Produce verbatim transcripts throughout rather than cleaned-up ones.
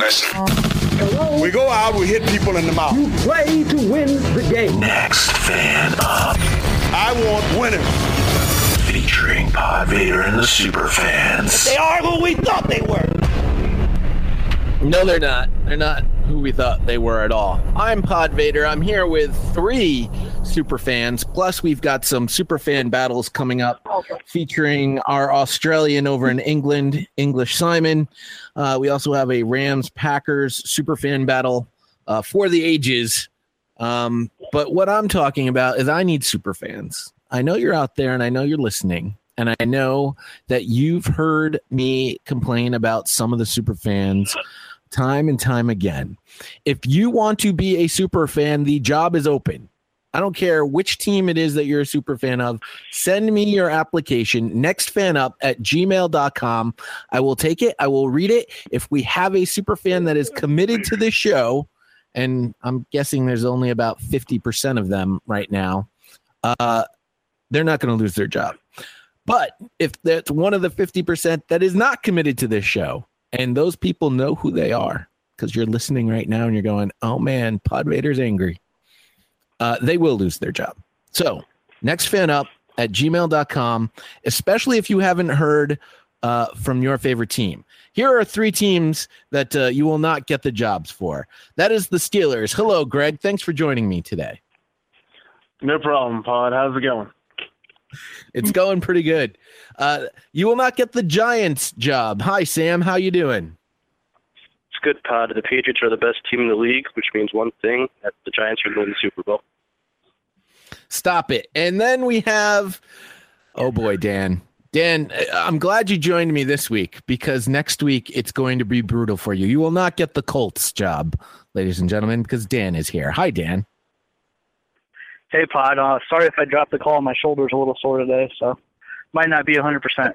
Listen. Hello? We go out, we hit people in the mouth. You play to win the game. Next Fan Up. I want winners. Featuring Pod Vader and the Super Fans. They are who we thought they were. No, they're not. They're not who we thought they were at all. I'm Pod Vader. I'm here with three super fans. Plus, we've got some super fan battles coming up featuring our Australian over in England, English Simon. Uh, we also have a Rams Packers super fan battle uh, for the ages. Um, but what I'm talking about is I need super fans. I know you're out there and I know you're listening. And I know that you've heard me complain about some of the super fans time and time again. If you want to be a super fan, the job is open. I don't care which team it is that you're a super fan of. Send me your application, nextfanup at gmail dot com. I will take it. I will read it. If we have a super fan that is committed to this show, and I'm guessing there's only about fifty percent of them right now, uh, they're not going to lose their job. But if that's one of the fifty percent that is not committed to this show, and those people know who they are, because you're listening right now and you're going, oh man, Pod Vader's angry. Uh, they will lose their job. So nextfanup at gmail dot com, especially if you haven't heard uh, from your favorite team. Here are three teams that uh, you will not get the jobs for. That is the Steelers. Hello, Greg. Thanks for joining me today. No problem, Pod. How's it going? It's going pretty good. Uh, you will not get the Giants job. Hi, Sam. How you doing? It's good, Pod. The Patriots are the best team in the league, which means one thing, that the Giants are going to win the Super Bowl. Stop it. And then we have, oh boy, Dan. Dan, I'm glad you joined me this week because next week it's going to be brutal for you. You will not get the Colts job, ladies and gentlemen, because Dan is here. Hi, Dan. Hey, Pod. Uh, sorry if I dropped the call. My shoulder's a little sore today, so might not be one hundred percent.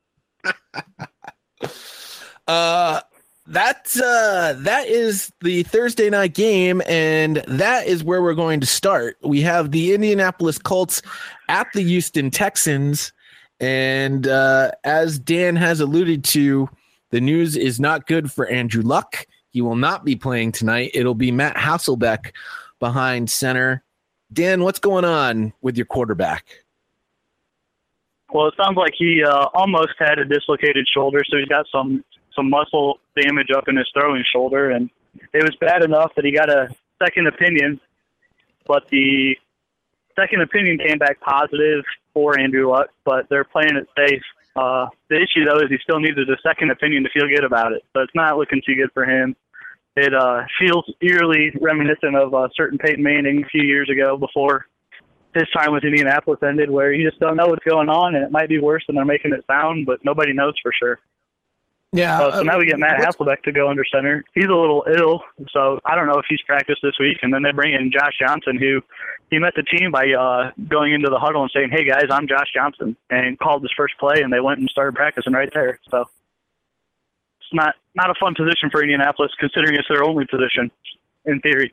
uh, that's, uh, that is the Thursday night game, and that is where we're going to start. We have the Indianapolis Colts at the Houston Texans, and uh, as Dan has alluded to, the news is not good for Andrew Luck. He will not be playing tonight. It'll be Matt Hasselbeck behind center. Dan, what's going on with your quarterback? Well, it sounds like he uh, almost had a dislocated shoulder, so he's got some, some muscle damage up in his throwing shoulder, and it was bad enough that he got a second opinion, but the second opinion came back positive for Andrew Luck, but they're playing it safe. Uh, the issue, though, is he still needed a second opinion to feel good about it, so it's not looking too good for him. It uh, feels eerily reminiscent of a certain Peyton Manning a few years ago before his time with Indianapolis ended, where you just don't know what's going on, and it might be worse than they're making it sound, but nobody knows for sure. Yeah. Uh, so now we get Matt Hasselbeck to go under center. He's a little ill, so I don't know if he's practiced this week. And then they bring in Josh Johnson, who he met the team by uh, going into the huddle and saying, hey, guys, I'm Josh Johnson, and called his first play, and they went and started practicing right there. So it's not, not a fun position for Indianapolis, considering it's their only position, in theory.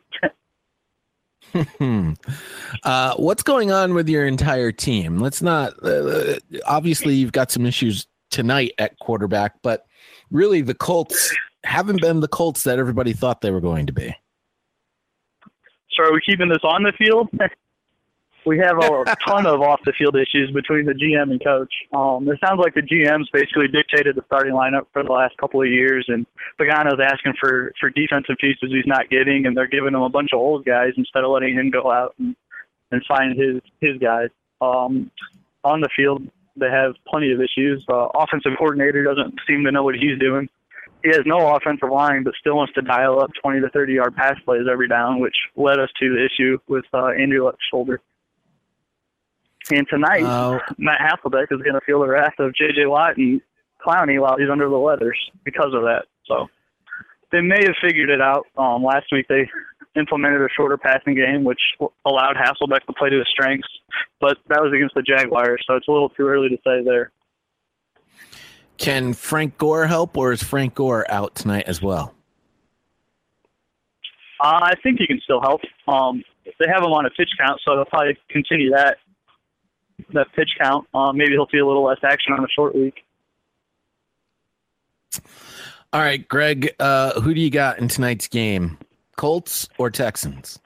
uh, what's going on with your entire team? Let's not uh, – obviously, you've got some issues tonight at quarterback, but really the Colts haven't been the Colts that everybody thought they were going to be. So are we keeping this on the field? We have a ton of off-the-field issues between the G M and coach. Um, it sounds like the G M's basically dictated the starting lineup for the last couple of years, and Pagano's asking for, for defensive pieces he's not getting, and they're giving him a bunch of old guys instead of letting him go out and, and find his, his guys. Um, on the field, they have plenty of issues. Uh, offensive coordinator doesn't seem to know what he's doing. He has no offensive line, but still wants to dial up twenty to thirty-yard pass plays every down, which led us to the issue with uh, Andrew Luck's shoulder. And tonight, uh, Matt Hasselbeck is going to feel the wrath of J J Watt and Clowney while he's under the weathers because of that. So they may have figured it out. Um, last week they implemented a shorter passing game, which allowed Hasselbeck to play to his strengths, but that was against the Jaguars, so it's a little too early to say there. Can Frank Gore help, or is Frank Gore out tonight as well? Uh, I think he can still help. Um, they have him on a pitch count, so they'll probably continue that. that pitch count. Um, maybe he'll see a little less action on a short week. All right, Greg, uh, who do you got in tonight's game? Colts or Texans?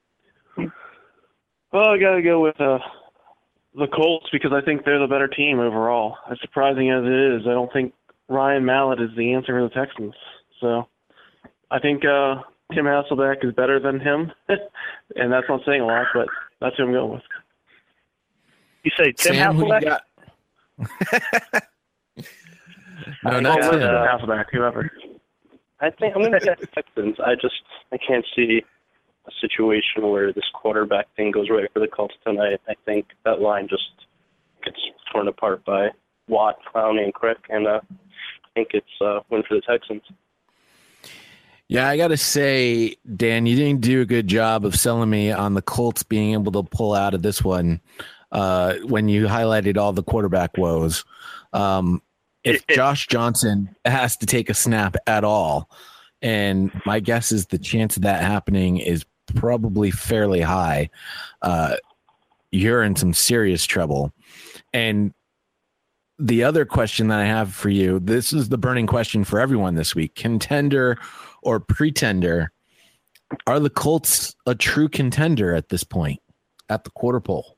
Well, I got to go with uh, the Colts because I think they're the better team overall. As surprising as it is, I don't think Ryan Mallett is the answer for the Texans. So I think uh, Tim Hasselbeck is better than him, and that's not saying a lot, but that's who I'm going with. You say Tim Sam, who you Hasselbeck? got? No, not Tim. Tim. Hasselbeck, whoever. I think I'm going to get the Texans. I just I can't see a situation where this quarterback thing goes right for the Colts tonight. I think that line just gets torn apart by Watt, Clowney, and Crick, and uh, I think it's a win for the Texans. Yeah, I got to say, Dan, you didn't do a good job of selling me on the Colts being able to pull out of this one uh, when you highlighted all the quarterback woes. Um, if Josh Johnson has to take a snap at all, and my guess is the chance of that happening is probably fairly high, uh, you're in some serious trouble. And the other question that I have for you, this is the burning question for everyone this week, contender or pretender. Are the Colts a true contender at this point at the quarter pole?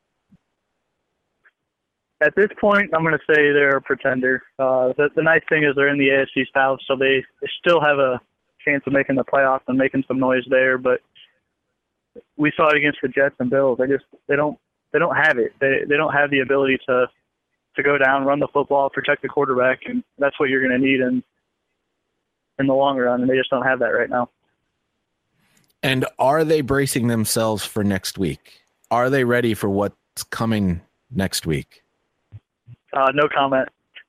At this point, I'm going to say they're a pretender. Uh, the, the nice thing is they're in the A F C South, so they, they still have a chance of making the playoffs and making some noise there. But we saw it against the Jets and Bills. They just they don't they don't have it. They they don't have the ability to to go down, run the football, protect the quarterback, and that's what you're going to need in in the long run. And they just don't have that right now. And are they bracing themselves for next week? Are they ready for what's coming next week? Uh, no comment.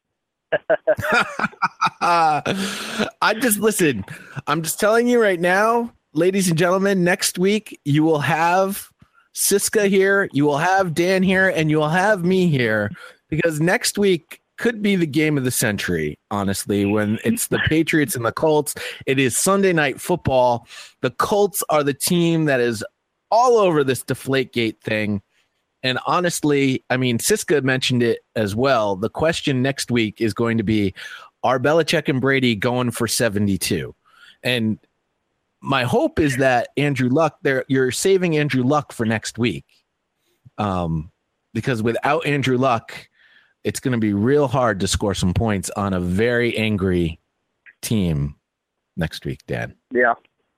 I just listen. I'm just telling you right now, ladies and gentlemen, next week you will have Siska here, you will have Dan here, and you will have me here because next week could be the game of the century, honestly, when it's the Patriots and the Colts. It is Sunday Night Football. The Colts are the team that is all over this Deflategate thing. And honestly, I mean, Siska mentioned it as well. The question next week is going to be, are Belichick and Brady going for seventy-two? And my hope is that Andrew Luck, there you're saving Andrew Luck for next week. Um, because without Andrew Luck, it's going to be real hard to score some points on a very angry team next week, Dan. Yeah.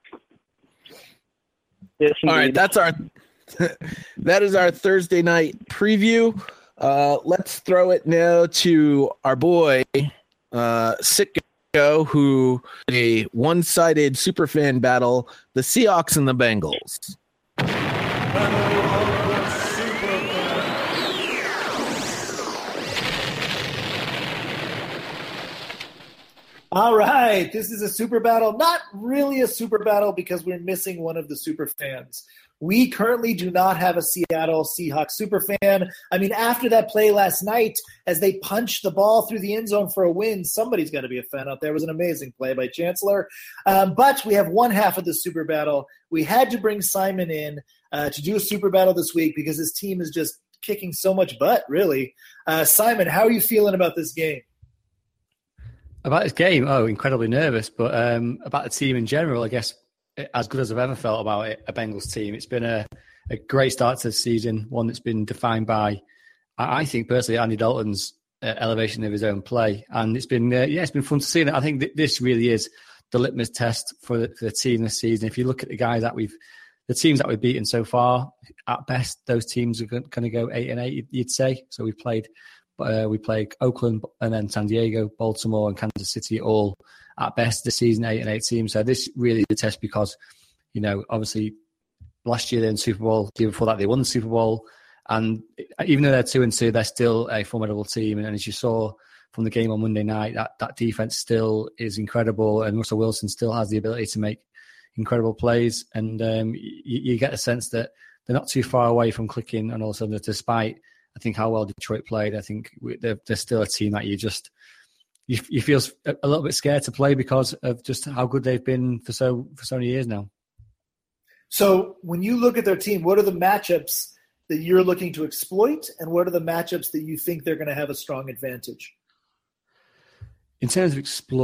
Yes, all right, that's our that is our Thursday night preview. Uh, let's throw it now to our boy uh, Sitko, who a one-sided superfan battle, the Seahawks and the Bengals. All right, this is a super battle. Not really a super battle because we're missing one of the super fans. We currently do not have a Seattle Seahawks super fan. I mean, after that play last night, as they punched the ball through the end zone for a win, somebody's got to be a fan out there. It was an amazing play by Chancellor. Um, but we have one half of the super battle. We had to bring Simon in uh, to do a super battle this week because his team is just kicking so much butt, really. Uh, Simon, how are you feeling about this game? About this game? Oh, incredibly nervous. But um, about the team in general, I guess, as good as I've ever felt about it, a Bengals team. It's been a, a great start to the season, one that's been defined by, I think personally, Andy Dalton's uh, elevation of his own play. And it's been, uh, yeah, it's been fun to see. And I think th- this really is the litmus test for the, for the team this season. If you look at the guys that we've, the teams that we've beaten so far, at best, those teams are going to go eight and eight, you'd say. So we've played, uh, we played Oakland and then San Diego, Baltimore and Kansas City all at best this season, eight and eight teams. So this really is a test because, you know, obviously last year they're in the Super Bowl, the year before that they won the Super Bowl. And even though they're two and two, they're still a formidable team. And as you saw from the game on Monday night, that, that defense still is incredible. And Russell Wilson still has the ability to make incredible plays. And um, you, you get a sense that they're not too far away from clicking. And also, despite, I think, how well Detroit played, I think they're, they're still a team that you just, You, you feel a little bit scared to play because of just how good they've been for so for so many years now. So when you look at their team, what are the matchups that you're looking to exploit, and what are the matchups that you think they're going to have a strong advantage? In terms of exploit,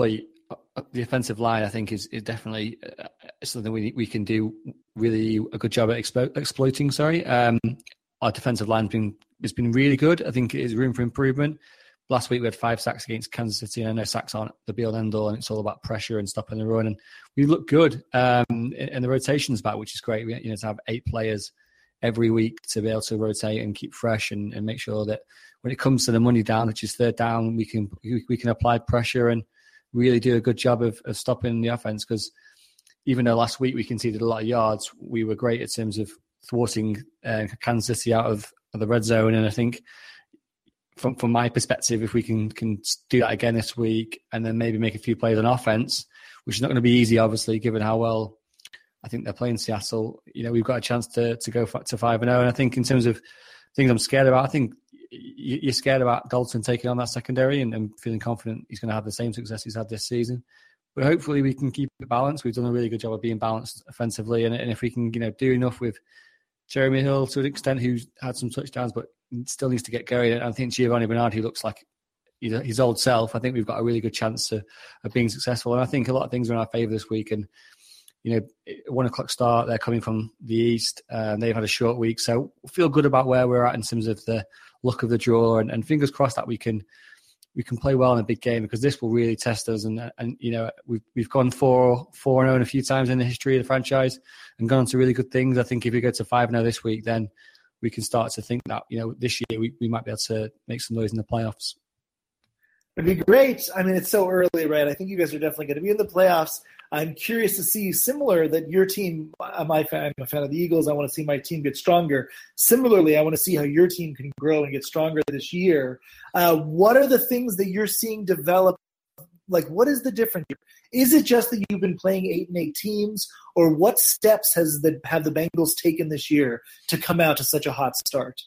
the offensive line, I think, is, is definitely uh, something we we can do really a good job at expo- exploiting. Sorry, um, our defensive line has been has been really good. I think there's room for improvement. Last week we had five sacks against Kansas City, and I know sacks aren't the be all end all, and it's all about pressure and stopping the run. And we look good, um, and the rotation's back, which is great. We, you know, to have eight players every week to be able to rotate and keep fresh and, and make sure that when it comes to the money down, which is third down, we can we, we can apply pressure and really do a good job of, of stopping the offense. Because even though last week we conceded a lot of yards, we were great in terms of thwarting uh, Kansas City out of, of the red zone. And I think from from my perspective, if we can can do that again this week and then maybe make a few plays on offense, which is not going to be easy, obviously, given how well I think they're playing Seattle, you know, we've got a chance to to go to five and zero. And I think in terms of things I'm scared about, I think you're scared about Dalton taking on that secondary and, and feeling confident he's going to have the same success he's had this season. But hopefully we can keep it balanced. We've done a really good job of being balanced offensively, and, and if we can, you know, do enough with Jeremy Hill to an extent, who's had some touchdowns but still needs to get going. And I think Giovanni Bernard, who looks like his old self, I think we've got a really good chance to, of being successful. And I think a lot of things are in our favour this week. And you know, one o'clock start, they're coming from the East. Uh, they've had a short week. So feel good about where we're at in terms of the look of the draw, and, and fingers crossed that we can we can play well in a big game, because this will really test us. And, and you know, we've, we've gone four and oh a few times in the history of the franchise and gone on to really good things. I think if we go to five and oh this week, then we can start to think that, you know, this year we, we might be able to make some noise in the playoffs. It'd be great. I mean, it's so early, right? I think you guys are definitely going to be in the playoffs. I'm curious to see, similar, that your team, I'm a fan, I'm a fan of the Eagles. I want to see my team get stronger. Similarly, I want to see how your team can grow and get stronger this year. Uh, what are the things that you're seeing develop? Like, what is the difference here? Is it just that you've been playing eight and eight teams, or what steps has the have the Bengals taken this year to come out to such a hot start?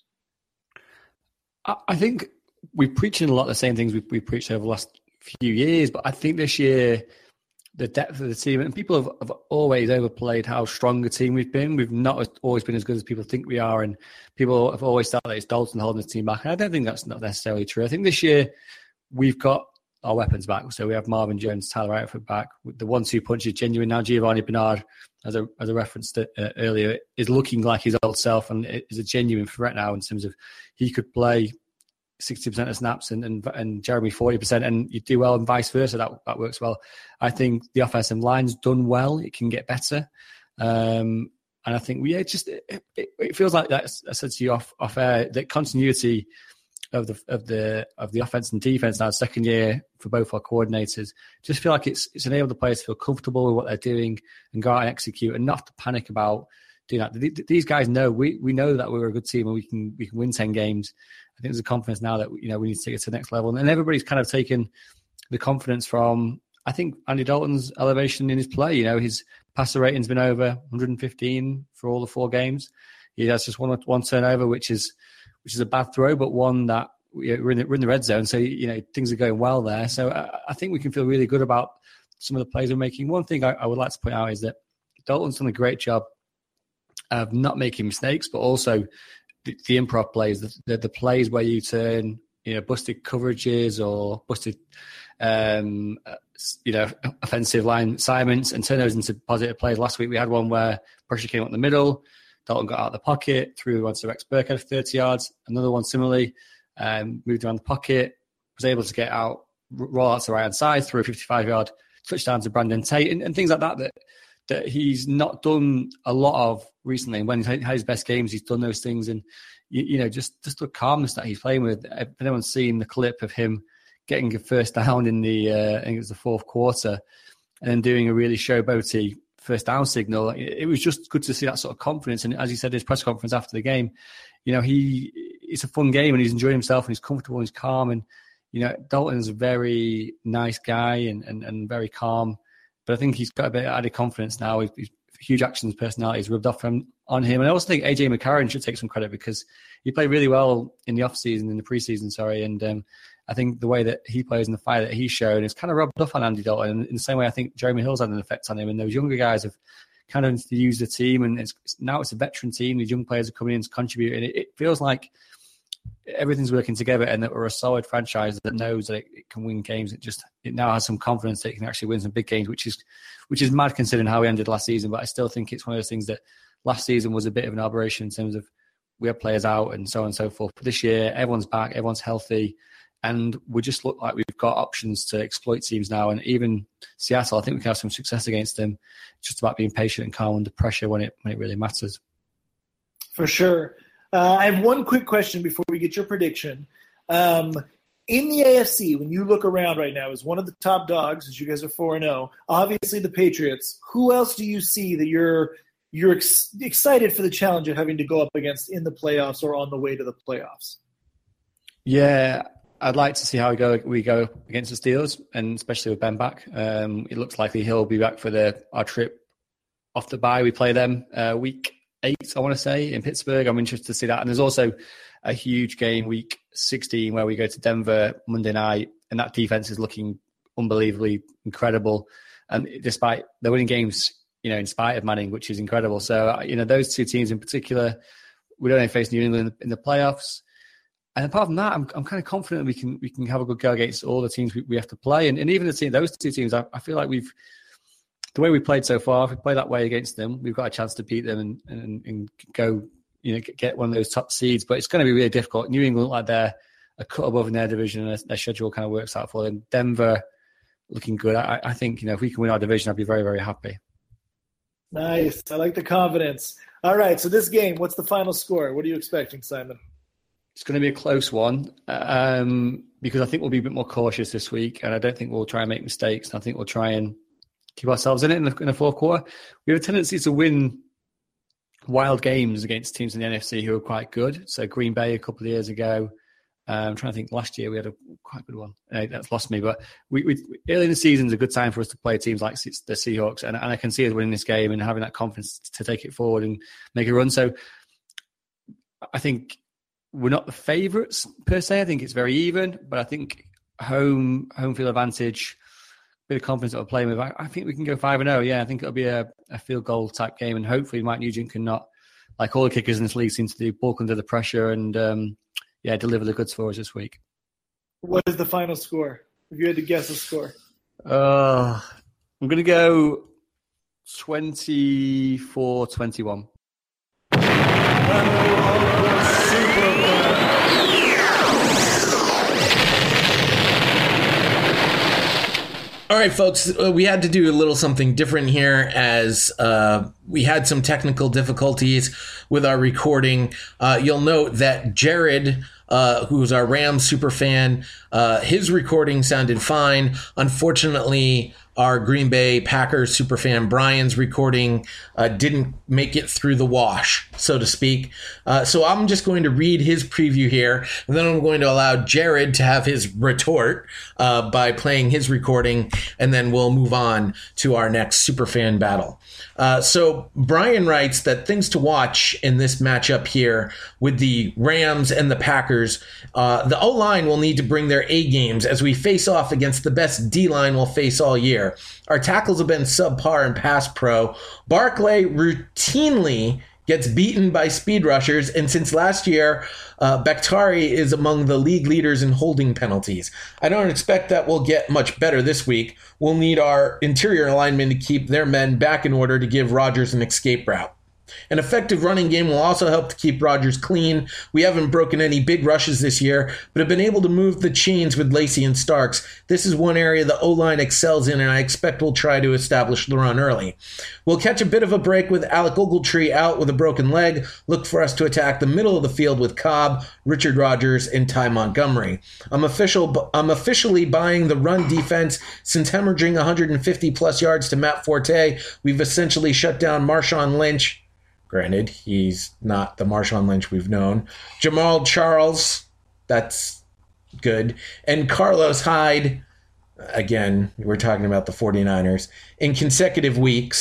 I think we're preaching a lot of the same things we've, we've preached over the last few years, but I think this year the depth of the team, and people have, have always overplayed how strong a team we've been. We've not always been as good as people think we are, and people have always thought that it's Dalton holding the team back. And I don't think that's not necessarily true. I think this year we've got our weapons back. So we have Marvin Jones, Tyler Eifert back. The one-two punch is genuine now. Giovanni Bernard, as a as a reference to uh, earlier, is looking like his old self and is a genuine threat now in terms of he could play sixty percent of snaps and, and and Jeremy forty percent, and you do well and vice versa. That that works well. I think the offensive line's done well. It can get better. Um, and I think we yeah, just it, it, it feels like that. I said to you off off air, that continuity of the of the of the offense and defense now, second year for both our coordinators, just feel like it's it's enabled the players to feel comfortable with what they're doing and go out and execute, and not have to panic about doing that. These guys know we we know that we're a good team and we can we can win ten games. I think there's a confidence now that, you know, we need to take it to the next level, and everybody's kind of taken the confidence from, I think, Andy Dalton's elevation in his play. You know, his passer rating's been over one hundred fifteen for all the four games. He has just one one turnover, which is which is a bad throw, but one that we're in the, we're in the red zone. So, you know, things are going well there. So I, I think we can feel really good about some of the plays we're making. One thing I, I would like to point out is that Dalton's done a great job of not making mistakes, but also the, the improv plays, the, the, the plays where you turn, you know, busted coverages or busted, um, you know, offensive line assignments and turn those into positive plays. Last week we had one where pressure came up the middle. Dalton got out of the pocket, threw one to Rex Burkhead for thirty yards. Another one similarly, um, moved around the pocket, was able to get out, roll out to the right-hand side, threw a fifty-five-yard touchdown to Brandon Tate, and, and things like that, that that he's not done a lot of recently. And when he's had his best games, he's done those things. And, you, you know, just, just the calmness that he's playing with. If anyone's seen the clip of him getting a first down in the, uh, I think it was the fourth quarter, and then doing a really showboaty first down signal, it, it was just good to see that sort of confidence. And as he said in his press conference after the game, you know, he it's a fun game and he's enjoying himself and he's comfortable and he's calm. And, you know, Dalton's a very nice guy and, and, and very calm. But I think he's got a bit of added confidence now. He's, he's huge actions, personalities rubbed off from, on him. And I also think A J McCarron should take some credit because he played really well in the offseason, in the preseason, sorry. And um, I think the way that he plays and the fire that he's shown is kind of rubbed off on Andy Dalton. And in the same way, I think Jeremy Hill's had an effect on him. And those younger guys have kind of used the team. And it's, now it's a veteran team. These young players are coming in to contribute. And it, it feels like everything's working together, and that we're a solid franchise that knows that it, it can win games. It just it now has some confidence that it can actually win some big games, which is which is mad considering how we ended last season. But I still think it's one of those things that last season was a bit of an aberration in terms of we had players out and so on and so forth. But this year, everyone's back, everyone's healthy, and we just look like we've got options to exploit teams now. And even Seattle, I think we can have some success against them. It's just about being patient and calm under pressure when it when it really matters. For sure. Uh, I have one quick question before we get your prediction. Um, in the A F C, when you look around right now, as one of the top dogs, as you guys are four and oh, obviously the Patriots. Who else do you see that you're you're ex- excited for the challenge of having to go up against in the playoffs or on the way to the playoffs? Yeah, I'd like to see how we go we go against the Steelers, and especially with Ben back. Um, it looks likely he'll be back for the our trip off the bye. We play them uh, week eight, I want to say, in Pittsburgh. I'm interested to see that. And there's also a huge game, week sixteen, where we go to Denver Monday night, and that defense is looking unbelievably incredible. And despite they're winning games, you know, in spite of Manning, which is incredible. So, you know, those two teams in particular, we don't face New England in the playoffs. And apart from that, I'm I'm kind of confident we can we can have a good go against all the teams we, we have to play. And, and even the team, those two teams, I, I feel like we've the way we played so far, if we play that way against them, we've got a chance to beat them and, and, and go, you know, get one of those top seeds. But it's going to be really difficult. New England look like they're a cut above in their division, and their, their schedule kind of works out for them. Denver looking good. I, I think, you know, if we can win our division, I'd be very, very happy. Nice. I like the confidence. All right. So this game, what's the final score? What are you expecting, Simon? It's going to be a close one um, because I think we'll be a bit more cautious this week, and I don't think we'll try and make mistakes. And I think we'll try and keep ourselves in it in the, in the fourth quarter. We have a tendency to win wild games against teams in the N F C who are quite good. So Green Bay a couple of years ago. Um, I'm trying to think. Last year we had a quite good one. Uh, that's lost me. But we, we early in the season is a good time for us to play teams like the Seahawks, and, and I can see us winning this game and having that confidence to take it forward and make a run. So I think we're not the favourites per se. I think it's very even, but I think home home field advantage, bit of confidence that we're playing with. I, I think we can go five and zero. Yeah, I think it'll be a, a field goal type game, and hopefully Mike Nugent can not, like all the kickers in this league, seem to do, bulk under the pressure and um, yeah, deliver the goods for us this week. What is the final score? If you had to guess a score, uh, I'm going to go twenty-four twenty-one. All right, folks, uh, we had to do a little something different here as uh, we had some technical difficulties with our recording. Uh, you'll note that Jared, uh, who's our Rams super fan, uh, his recording sounded fine. Unfortunately, our Green Bay Packers superfan Brian's recording uh, didn't make it through the wash, so to speak. Uh, so I'm just going to read his preview here, and then I'm going to allow Jared to have his retort uh, by playing his recording, and then we'll move on to our next superfan battle. Uh, so Brian writes that things to watch in this matchup here with the Rams and the Packers. Uh, the O-line will need to bring their A games as we face off against the best D-line we'll face all year. Our tackles have been subpar in pass pro. Barclay routinely gets beaten by speed rushers, and since last year, uh, Bakhtiari is among the league leaders in holding penalties. I don't expect that we'll get much better this week. We'll need our interior linemen to keep their men back in order to give Rodgers an escape route. An effective running game will also help to keep Rodgers clean. We haven't broken any big rushes this year, but have been able to move the chains with Lacey and Starks. This is one area the O-line excels in, and I expect we'll try to establish the run early. We'll catch a bit of a break with Alec Ogletree out with a broken leg. Look for us to attack the middle of the field with Cobb, Richard Rodgers, and Ty Montgomery. I'm official. I'm officially buying the run defense. Since hemorrhaging one hundred fifty plus yards to Matt Forte, we've essentially shut down Marshawn Lynch. Granted, he's not the Marshawn Lynch we've known. Jamal Charles, that's good. And Carlos Hyde, again, we're talking about the 49ers, in consecutive weeks.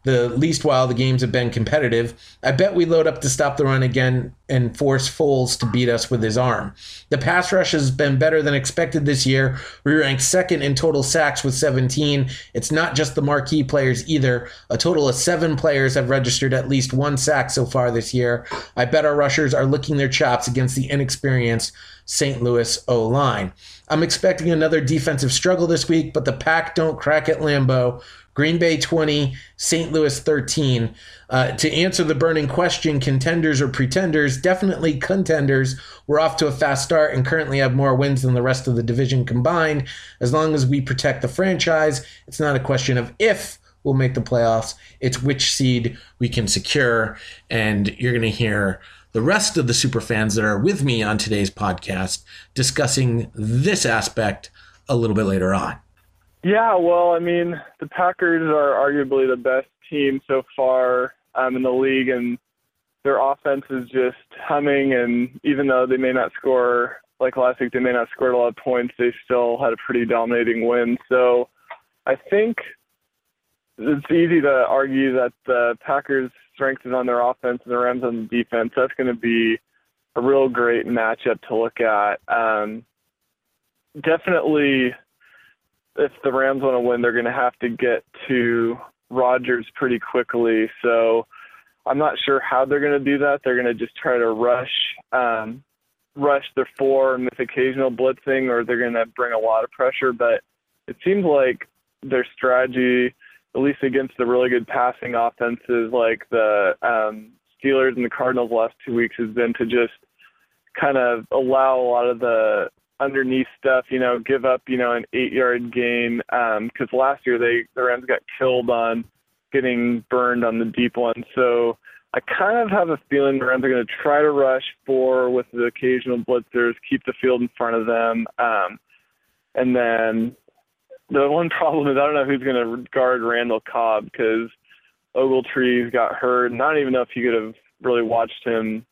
the least while the games have been competitive. I bet we load up to stop the run again and force Foles to beat us with his arm. The pass rush has been better than expected this year. We rank second in total sacks with seventeen. It's not just the marquee players either. A total of seven players have registered at least one sack so far this year. I bet our rushers are licking their chops against the inexperienced Saint Louis O-line. I'm expecting another defensive struggle this week, but the Pack don't crack at Lambeau. Green Bay twenty, Saint Louis thirteen. Uh, to answer the burning question, contenders or pretenders, definitely contenders. We're off to a fast start and currently have more wins than the rest of the division combined. As long as we protect the franchise, it's not a question of if we'll make the playoffs, it's which seed we can secure. And you're going to hear the rest of the super fans that are with me on today's podcast discussing this aspect a little bit later on. Yeah, well, I mean, the Packers are arguably the best team so far um, in the league, and their offense is just humming, and even though they may not score, like last week, they may not score a lot of points, they still had a pretty dominating win. So I think it's easy to argue that the Packers' strength is on their offense and the Rams on the defense. That's going to be a real great matchup to look at. Um, definitely, if the Rams want to win, they're going to have to get to Rodgers pretty quickly. So I'm not sure how they're going to do that. They're going to just try to rush um, rush their four and with occasional blitzing, or they're going to bring a lot of pressure. But it seems like their strategy, at least against the really good passing offenses like the um, Steelers and the Cardinals last two weeks, has been to just kind of allow a lot of the underneath stuff, you know, give up, you know, an eight-yard gain. Because um, last year they the Rams got killed on getting burned on the deep one. So I kind of have a feeling the Rams are going to try to rush four with the occasional blitzers, keep the field in front of them. Um, and then the one problem is I don't know who's going to guard Randall Cobb because Ogletree's got hurt. And I don't even know if you could have really watched him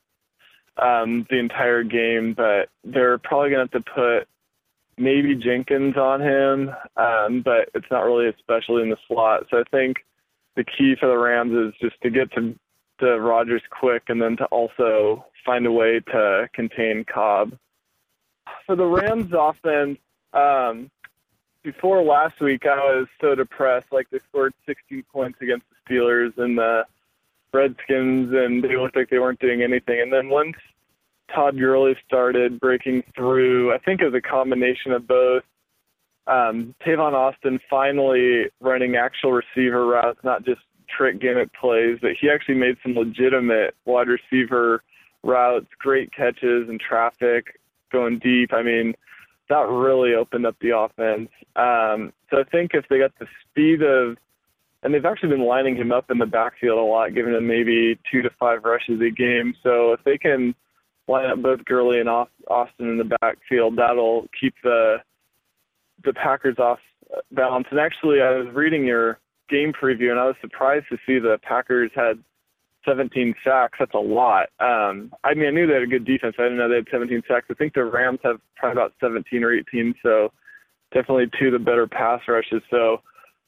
um, the entire game, but they're probably going to have to put maybe Jenkins on him, um, but it's not really especially in the slot. So I think the key for the Rams is just to get to, to Rodgers quick and then to also find a way to contain Cobb. For the Rams offense, um, before last week, I was so depressed. Like, they scored sixteen points against the Steelers and the Redskins, and they looked like they weren't doing anything. And then once Todd Gurley started breaking through, I think it was a combination of both. Um, Tavon Austin finally running actual receiver routes, not just trick gimmick plays, but he actually made some legitimate wide receiver routes, great catches and traffic going deep. I mean, that really opened up the offense. Um, so I think if they got the speed of, and they've actually been lining him up in the backfield a lot, giving him maybe two to five rushes a game. So if they can line up both Gurley and Austin in the backfield, that'll keep the the Packers off balance. And actually, I was reading your game preview, and I was surprised to see the Packers had seventeen sacks. That's a lot. Um, I mean, I knew they had a good defense. I didn't know they had seventeen sacks. I think the Rams have probably about seventeen or eighteen, so definitely two of the better pass rushes. So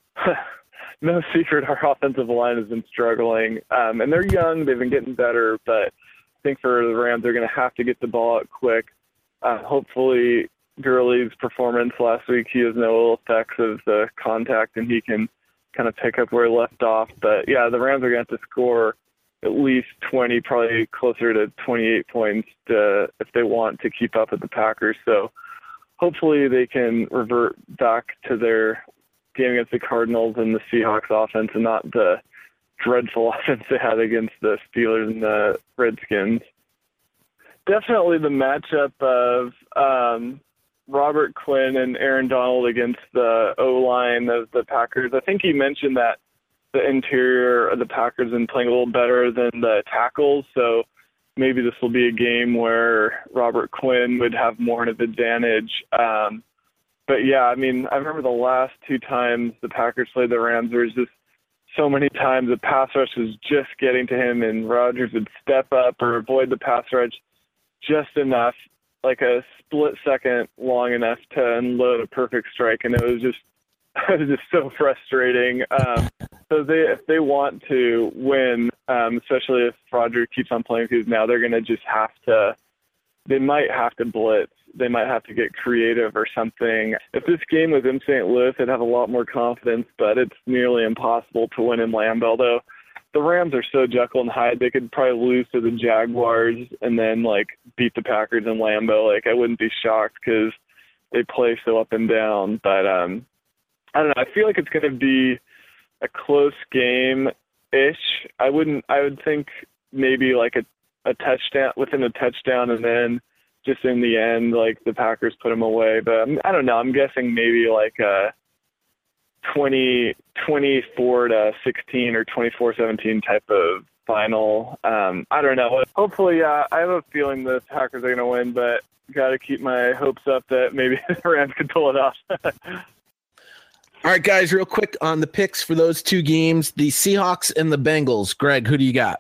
no secret, our offensive line has been struggling. Um, and they're young. They've been getting better, but I think for the Rams, they're going to have to get the ball out quick. Uh, hopefully, Gurley's performance last week, he has no ill effects of the contact, and he can kind of pick up where he left off. But, yeah, the Rams are going to have to score at least twenty, probably closer to twenty-eight points to, if they want to keep up with the Packers. So hopefully they can revert back to their game against the Cardinals and the Seahawks offense and not the dreadful offense they had against the Steelers and the Redskins. Definitely the matchup of um, Robert Quinn and Aaron Donald against the O-line of the Packers. I think he mentioned that the interior of the Packers been playing a little better than the tackles, so maybe this will be a game where Robert Quinn would have more of an advantage. Um, but, yeah, I mean, I remember the last two times the Packers played the Rams, there was just so many times the pass rush was just getting to him, and Rodgers would step up or avoid the pass rush just enough, like a split second long enough to unload a perfect strike, and it was just it was just so frustrating. Um, So they, if they want to win, um, especially if Roger keeps on playing these now, they're going to just have to, they might have to blitz. They might have to get creative or something. If this game was in Saint Louis, I'd have a lot more confidence, but it's nearly impossible to win in Lambeau. Though the Rams are so Jekyll and Hyde, they could probably lose to the Jaguars and then, like, beat the Packers in Lambeau. Like, I wouldn't be shocked because they play so up and down. But um, I don't know. I feel like it's going to be a close game-ish. I wouldn't. I would think maybe like a, a touchdown, within a touchdown, and then just in the end, like, the Packers put them away. But um, I don't know. I'm guessing maybe like a twenty, twenty-four to sixteen or twenty-four seventeen type of final. Um, I don't know. Hopefully, yeah, I have a feeling the Packers are going to win, but got to keep my hopes up that maybe the Rams could pull it off. All right, guys, real quick on the picks for those two games, the Seahawks and the Bengals. Greg, who do you got?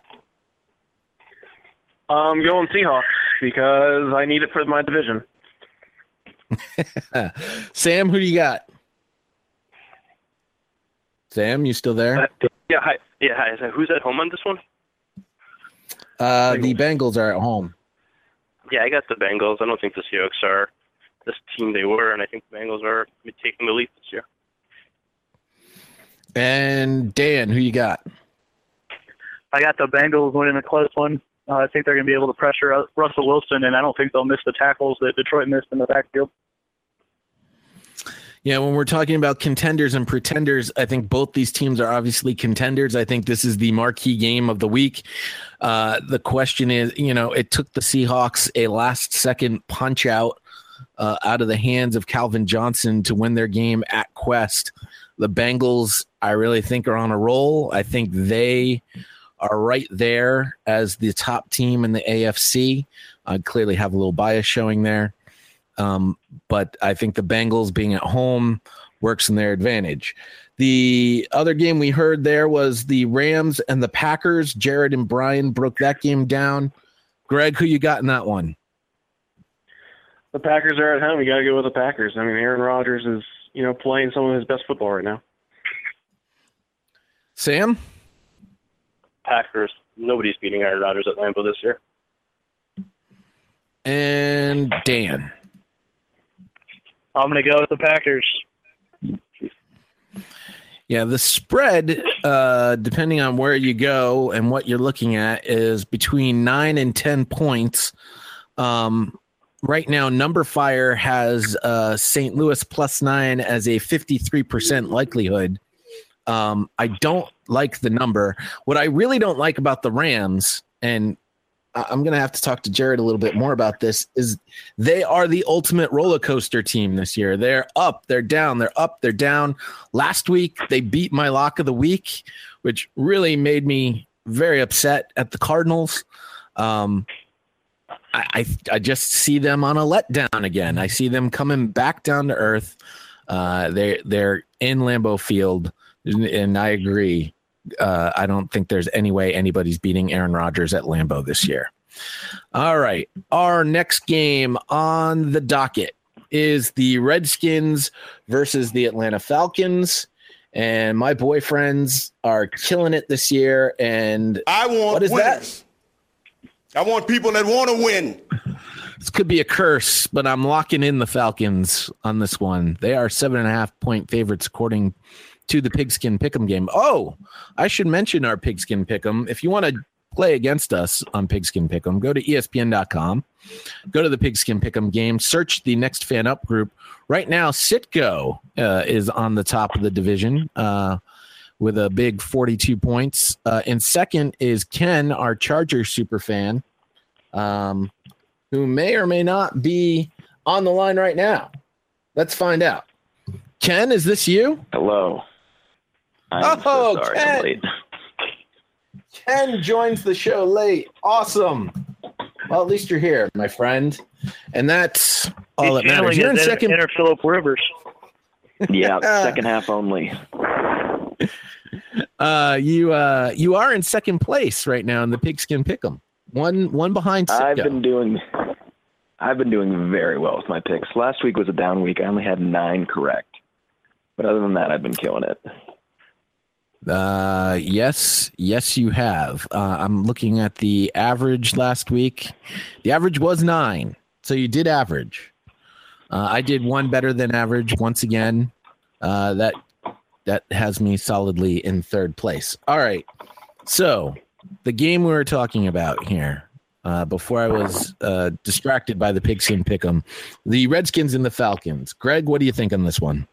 I'm going Seahawks because I need it for my division. Sam, who do you got? Sam, you still there? Uh, yeah, hi. Yeah, hi. So who's at home on this one? Uh, the Bengals are at home. Yeah, I got the Bengals. I don't think the Seahawks are this team they were, and I think the Bengals are taking the lead this year. And Dan, who you got? I got the Bengals winning a close one. Uh, I think they're going to be able to pressure Russell Wilson, and I don't think they'll miss the tackles that Detroit missed in the backfield. Yeah, when we're talking about contenders and pretenders, I think both these teams are obviously contenders. I think this is the marquee game of the week. Uh, the question is, you know, it took the Seahawks a last-second punch-out uh, out of the hands of Calvin Johnson to win their game at Quest. The Bengals, I really think, are on a roll. I think they are right there as the top team in the A F C. I clearly have a little bias showing there. Um, but I think the Bengals being at home works in their advantage. The other game we heard there was the Rams and the Packers. Jared and Brian broke that game down. Greg, who you got in that one? The Packers are at home. You got to go with the Packers. I mean, Aaron Rodgers is, you know, playing some of his best football right now. Sam? Packers. Nobody's beating Aaron Rodgers at Lambeau this year. And Dan? I'm going to go with the Packers. Yeah, the spread, uh, depending on where you go and what you're looking at, is between nine and ten points. Um, right now, Number Fire has uh, Saint Louis plus nine as a fifty-three percent likelihood. Um, I don't like the number. What I really don't like about the Rams, and I'm going to have to talk to Jared a little bit more about this, is they are the ultimate roller coaster team this year. They're up, they're down, they're up, they're down. Last week, they beat my lock of the week, which really made me very upset at the Cardinals. Um, I, I, I just see them on a letdown again. I see them coming back down to earth. Uh, they, they're in Lambeau Field, and I agree. Uh, I don't think there's any way anybody's beating Aaron Rodgers at Lambeau this year. All right. Our next game on the docket is the Redskins versus the Atlanta Falcons. And my boyfriends are killing it this year. And I want what is winners. That? I want people that want to win. This could be a curse, but I'm locking in the Falcons on this one. They are seven and a half point favorites according to the Pigskin Pick'em game. Oh, I should mention our Pigskin Pick'em. If you want to play against us on Pigskin Pick'em, go to E S P N dot com, go to the Pigskin Pick'em game, search the Next Fan Up group. Right now, Sitco uh, is on the top of the division uh, with a big forty-two points. Uh, and second is Ken, our Charger super fan, um, who may or may not be on the line right now. Let's find out. Ken, is this you? Hello. I'm oh, so sorry Ken. I'm late. Ken joins the show late. Awesome. Well, at least you're here, my friend. And that's all He's that matters. You're in inner, second. Inner Phillip Rivers. Yeah, second half only. Uh, you uh, you are in second place right now in the Pigskin Pick'em. One one behind Sitco. I've been doing I've been doing very well with my picks. Last week was a down week. I only had nine correct. But other than that, I've been killing it. Uh, yes, yes, you have. Uh, I'm looking at the average last week. The average was nine, so you did average. Uh, I did one better than average once again. Uh, that that has me solidly in third place. All right, so the game we were talking about here, uh, before I was uh, distracted by the Pigskin Pick'em, the Redskins and the Falcons. Greg, what do you think on this one?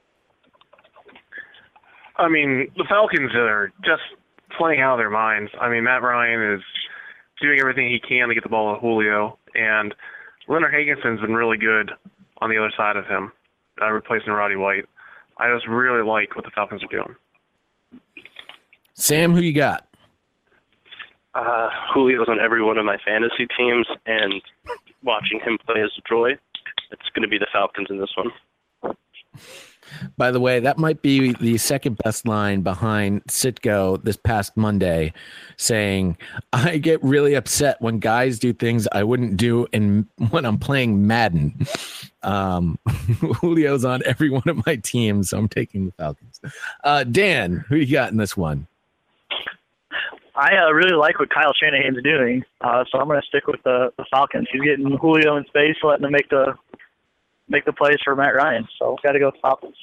I mean, the Falcons are just playing out of their minds. I mean, Matt Ryan is doing everything he can to get the ball to Julio, and Leonard Higginson's been really good on the other side of him, uh, replacing Roddy White. I just really like what the Falcons are doing. Sam, who you got? Uh, Julio's on every one of my fantasy teams, and watching him play is a joy. It's going to be the Falcons in this one. By the way, that might be the second best line behind Sitko this past Monday, saying, I get really upset when guys do things I wouldn't do in when I'm playing Madden. Um, Julio's on every one of my teams, so I'm taking the Falcons. Uh, Dan, who you got in this one? I uh, really like what Kyle Shanahan's doing, uh, so I'm going to stick with the, the Falcons. He's getting Julio in space, letting him make the make the plays for Matt Ryan. So got to go with Falcons.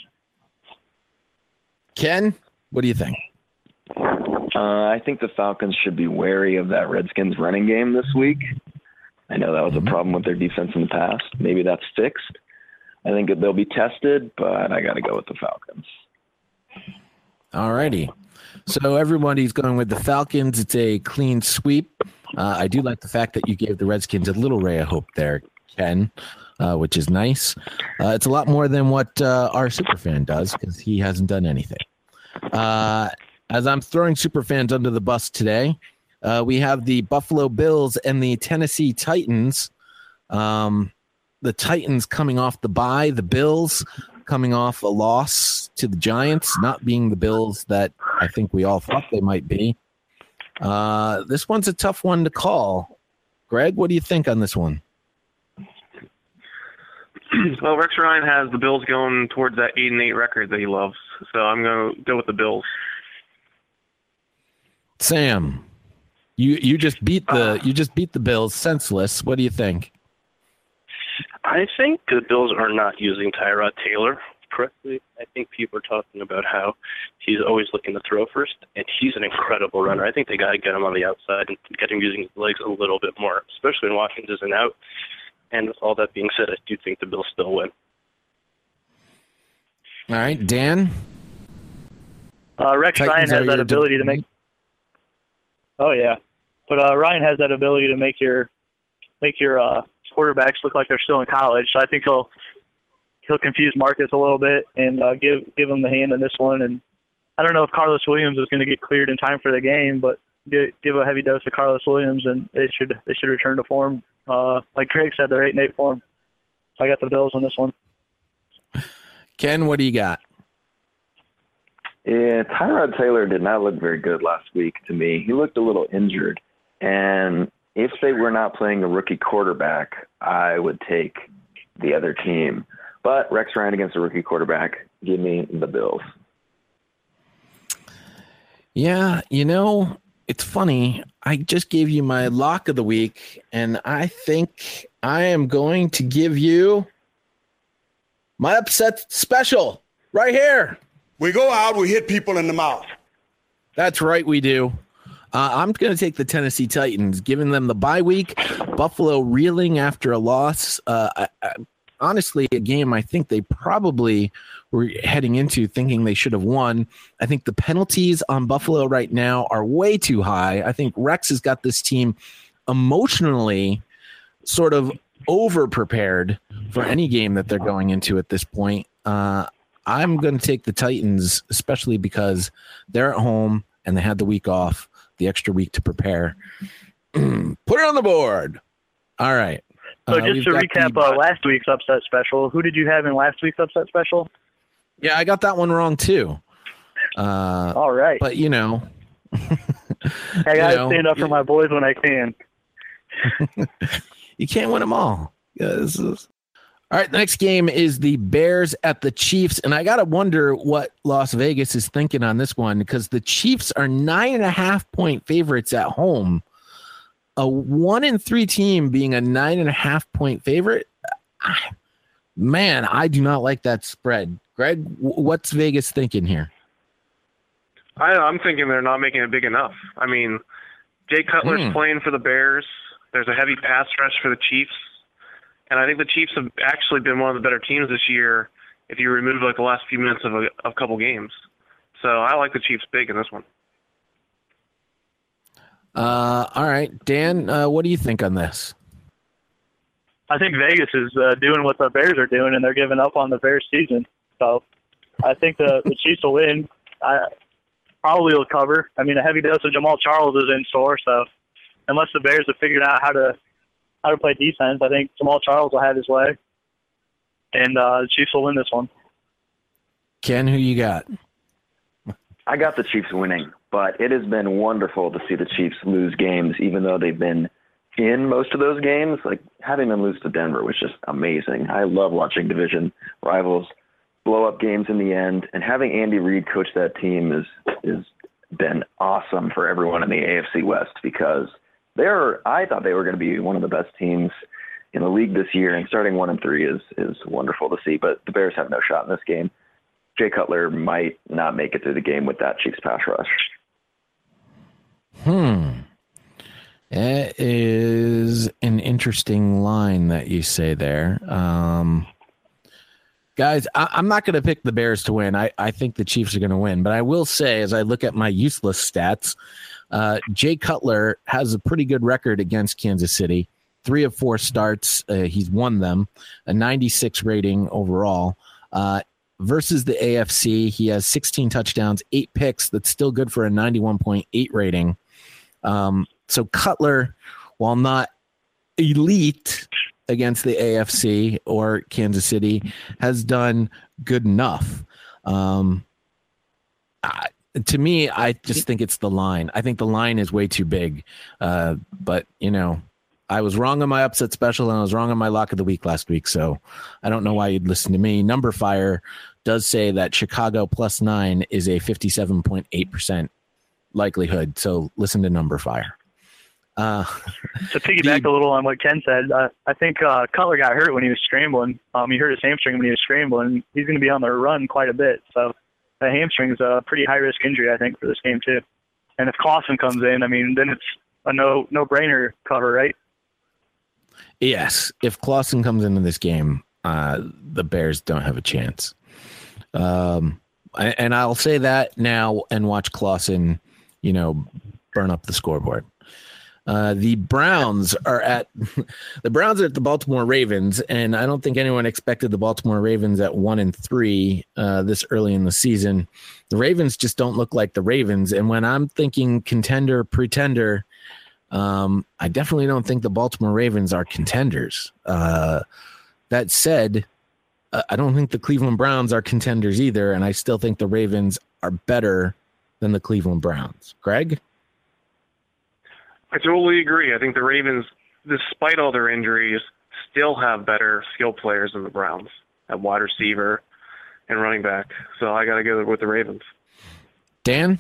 Ken, what do you think? Uh, I think the Falcons should be wary of that Redskins running game this week. I know that was a problem with their defense in the past. Maybe that's fixed. I think they'll be tested, but I got to go with the Falcons. All righty. So everybody's going with the Falcons. It's a clean sweep. Uh, I do like the fact that you gave the Redskins a little ray of hope there, Ken. Uh, which is nice. Uh, it's a lot more than what uh, our superfan does because he hasn't done anything. Uh, as I'm throwing superfans under the bus today, uh, we have the Buffalo Bills and the Tennessee Titans. Um, the Titans coming off the bye, the Bills coming off a loss to the Giants, not being the Bills that I think we all thought they might be. Uh, this one's a tough one to call. Greg, what do you think on this one? Well, Rex Ryan has the Bills going towards that eight and eight record that he loves, so I'm going to go with the Bills. Sam, you you just beat the uh, you just beat the Bills senseless. What do you think? I think the Bills are not using Tyrod Taylor correctly. I think people are talking about how he's always looking to throw first, and he's an incredible runner. I think they got to get him on the outside and get him using his legs a little bit more, especially when Washington isn't out. And with all that being said, I do think the Bills still win. All right, Dan? Uh, Rex Titans Ryan has that ability to make – oh, yeah. But uh, Ryan has that ability to make your make your uh, quarterbacks look like they're still in college. So I think he'll he'll confuse Marcus a little bit and uh, give give him the hand in this one. And I don't know if Carlos Williams is going to get cleared in time for the game, but give, give a heavy dose to Carlos Williams, and they should they should return to form. Uh, like Craig said, they're eight and eight for him. So I got the Bills on this one. Ken, what do you got? Yeah, Tyrod Taylor did not look very good last week to me. He looked a little injured. And if they were not playing a rookie quarterback, I would take the other team. But Rex Ryan against a rookie quarterback, give me the Bills. Yeah, you know, it's funny. I just gave you my lock of the week, and I think I am going to give you my upset special right here. We go out, we hit people in the mouth. That's right, we do. Uh, I'm going to take the Tennessee Titans, giving them the bye week. Buffalo reeling after a loss. Uh, I, I, honestly, a game I think they probably were heading into thinking they should have won. I think the penalties on Buffalo right now are way too high. I think Rex has got this team emotionally sort of over-prepared for any game that they're going into at this point. Uh, I'm going to take the Titans, especially because they're at home and they had the week off, the extra week to prepare. Put it on the board. All right. So uh, just to recap the, uh, last week's upset special, who did you have in last week's upset special? Yeah, I got that one wrong too. Uh, All right. But, you know. I got to stand up for my boys when I can. You can't win them all. Yeah, this is... All right, the next game is the Bears at the Chiefs, and I got to wonder what Las Vegas is thinking on this one because the Chiefs are nine and a half point favorites at home. A one and three team being a nine and a half point favorite, man, I do not like that spread. Greg, what's Vegas thinking here? I, I'm thinking they're not making it big enough. I mean, Jay Cutler's Hmm. playing for the Bears. There's a heavy pass rush for the Chiefs. And I think the Chiefs have actually been one of the better teams this year if you remove like the last few minutes of a, of a couple games. So I like the Chiefs big in this one. Uh, all right, Dan, uh, what do you think on this? I think Vegas is uh, doing what the Bears are doing, and they're giving up on the Bears season. So I think the, the Chiefs will win. I probably will cover. I mean, a heavy dose of Jamal Charles is in store, so unless the Bears have figured out how to how to play defense, I think Jamal Charles will have his way, and uh, the Chiefs will win this one. Ken, who you got? I got the Chiefs winning, but it has been wonderful to see the Chiefs lose games, even though they've been in most of those games. Like having them lose to Denver was just amazing. I love watching division rivals blow up games in the end, and having Andy Reid coach that team is is been awesome for everyone in the A F C West because they're. I thought they were going to be one of the best teams in the league this year, and starting one and three is is wonderful to see. But the Bears have no shot in this game. Jay Cutler might not make it through the game with that Chiefs pass rush. Hmm. It is an interesting line that you say there. Um, guys, I, I'm not going to pick the Bears to win. I, I think the Chiefs are going to win. But I will say, as I look at my useless stats, uh, Jay Cutler has a pretty good record against Kansas City. Three of four starts, uh, he's won them, a ninety-six rating overall. Uh, versus the A F C, he has sixteen touchdowns, eight picks. That's still good for a ninety-one point eight rating. Um, so Cutler, while not elite against the A F C or Kansas City, has done good enough. Um, I, to me, I just think it's the line. I think the line is way too big. Uh, but, you know, I was wrong on my upset special and I was wrong on my lock of the week last week. So I don't know why you'd listen to me. Number Fire does say that Chicago plus nine is a fifty-seven point eight percent likelihood. So listen to Number Fire. Uh, to piggyback the, a little on what Ken said, uh, I think uh, Cutler got hurt when he was scrambling. Um, he hurt his hamstring when he was scrambling. He's going to be on the run quite a bit. So the hamstring's a pretty high-risk injury, I think, for this game too. And if Clausen comes in, I mean, then it's a no, no-brainer cover, right? Yes. If Clausen comes into this game, uh, the Bears don't have a chance. Um, and I'll say that now and watch Clausen, you know, burn up the scoreboard. Uh, the Browns are at the Browns are at the Baltimore Ravens, and I don't think anyone expected the Baltimore Ravens at one and three uh, this early in the season. The Ravens just don't look like the Ravens, and when I'm thinking contender, pretender, um, I definitely don't think the Baltimore Ravens are contenders. Uh, that said, uh, I don't think the Cleveland Browns are contenders either, and I still think the Ravens are better than the Cleveland Browns. Greg? I totally agree. I think the Ravens, despite all their injuries, still have better skill players than the Browns at wide receiver and running back. So I got to go with the Ravens. Dan?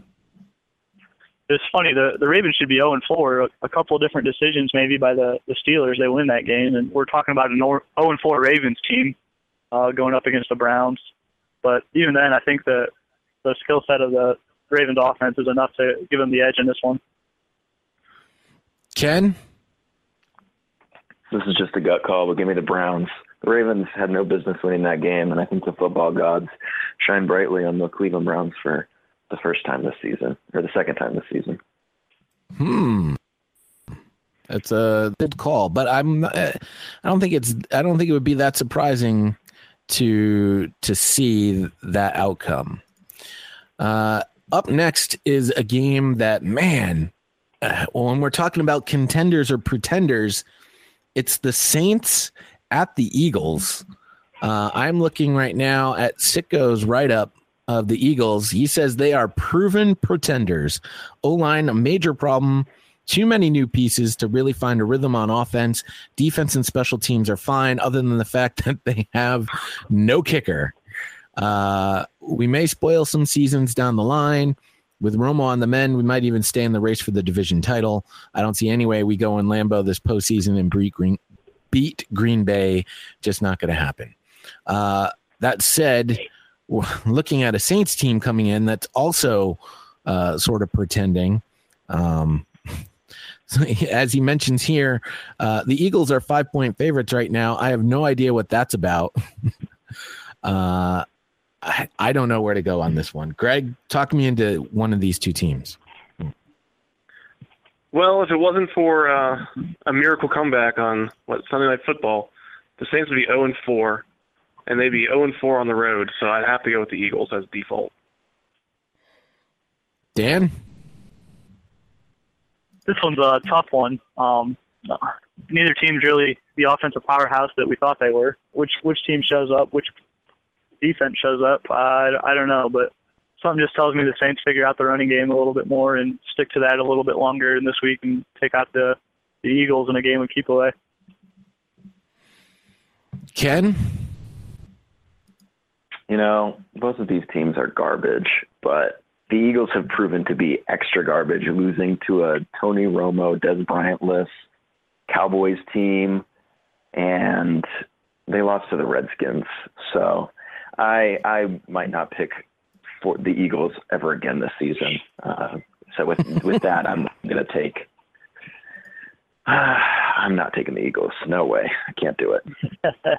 It's funny. The the Ravens should be oh and four. A, a couple of different decisions maybe by the, the Steelers. They win that game. And we're talking about an oh and four Ravens team uh, going up against the Browns. But even then, I think the, the skill set of the Ravens offense is enough to give them the edge in this one. Ken? This is just a gut call, but give me the Browns. The Ravens had no business winning that game, and I think the football gods shine brightly on the Cleveland Browns for the first time this season, or the second time this season. Hmm. That's a good call, but I'm. I don't think it's. I don't think it would be that surprising to to see that outcome. Uh, up next is a game that, man. Uh, when we're talking about contenders or pretenders, it's the Saints at the Eagles. Uh, I'm looking right now at Sitko's write-up of the Eagles. He says they are proven pretenders. O-line, a major problem. Too many new pieces to really find a rhythm on offense. Defense and special teams are fine, other than the fact that they have no kicker. Uh, we may spoil some seasons down the line. With Romo on the men, we might even stay in the race for the division title. I don't see any way we go in Lambeau this postseason and beat Green, beat Green Bay. Just not going to happen. Uh, that said, looking at a Saints team coming in that's also uh, sort of pretending. Um, as he mentions here, uh, the Eagles are five-point favorites right now. I have no idea what that's about. uh, I, I don't know where to go on this one. Greg, talk me into one of these two teams. Well, if it wasn't for uh, a miracle comeback on what Sunday Night Football, the Saints would be oh and four, and they'd be oh and four on the road. So I'd have to go with the Eagles as default. Dan? This one's a tough one. Um, neither team's really the offensive powerhouse that we thought they were. Which which team shows up? Which defense shows up? I, I don't know, but something just tells me the Saints figure out the running game a little bit more and stick to that a little bit longer in this week and take out the, the Eagles in a game we keep away. Ken? You know, both of these teams are garbage, but the Eagles have proven to be extra garbage, losing to a Tony Romo, Des Bryant-less Cowboys team, and they lost to the Redskins. So I I might not pick for the Eagles ever again this season. Uh, so with with that, I'm going to take uh, – I'm not taking the Eagles. No way. I can't do it.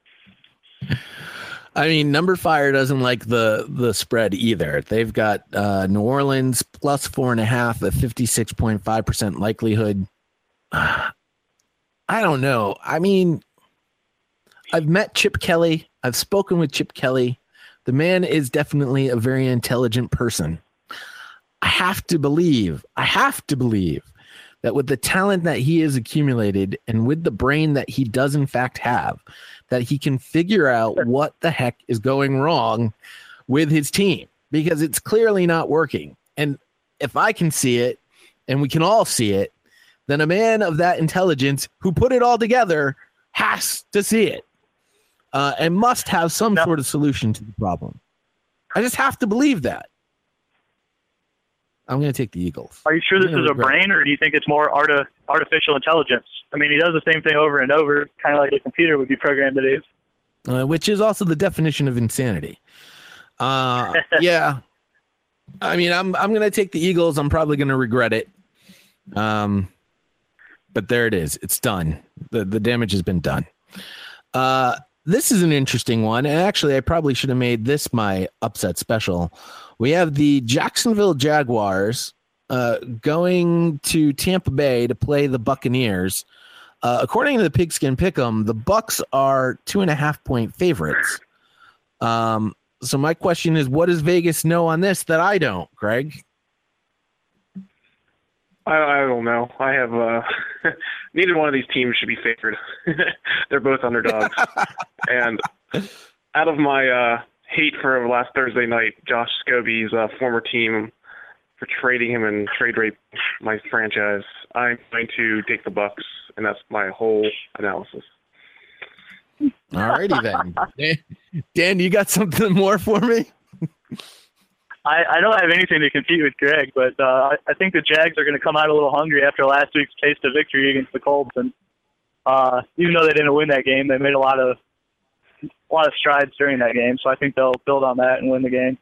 I mean, Number Fire doesn't like the the spread either. They've got uh, New Orleans plus four and a half, a fifty-six point five percent likelihood. Uh, I don't know. I mean, I've met Chip Kelly. I've spoken with Chip Kelly. The man is definitely a very intelligent person. I have to believe, I have to believe that with the talent that he has accumulated and with the brain that he does in fact have, that he can figure out what the heck is going wrong with his team, because it's clearly not working. And if I can see it and we can all see it, then a man of that intelligence who put it all together has to see it uh, and must have some no. sort of solution to the problem. I just have to believe that. I'm going to take the Eagles. Are you sure this is a brain, or do you think it's more art- artificial intelligence? I mean, he does the same thing over and over, kind of like a computer would be programmed to do. Uh, which is also the definition of insanity. Uh, yeah. I mean, I'm I'm going to take the Eagles. I'm probably going to regret it. Um, but there it is. It's done. The the damage has been done. Uh, this is an interesting one. And actually, I probably should have made this my upset special. We have the Jacksonville Jaguars uh, going to Tampa Bay to play the Buccaneers. Uh, according to the Pigskin Pick'em, the Bucs are two and a half point favorites. Um, so my question is, what does Vegas know on this that I don't, Greg? I, I don't know. I have uh, neither one of these teams should be favored. They're both underdogs. And out of my uh, hate for last Thursday night, Josh Scobie's uh, former team for trading him and trade rape my franchise, I'm going to take the Bucs, and that's my whole analysis. All righty then. Dan, Dan, you got something more for me? I, I don't have anything to compete with Greg, but uh, I, I think the Jags are going to come out a little hungry after last week's taste of victory against the Colts. And uh, even though they didn't win that game, they made a lot of a lot of strides during that game. So I think they'll build on that and win the game.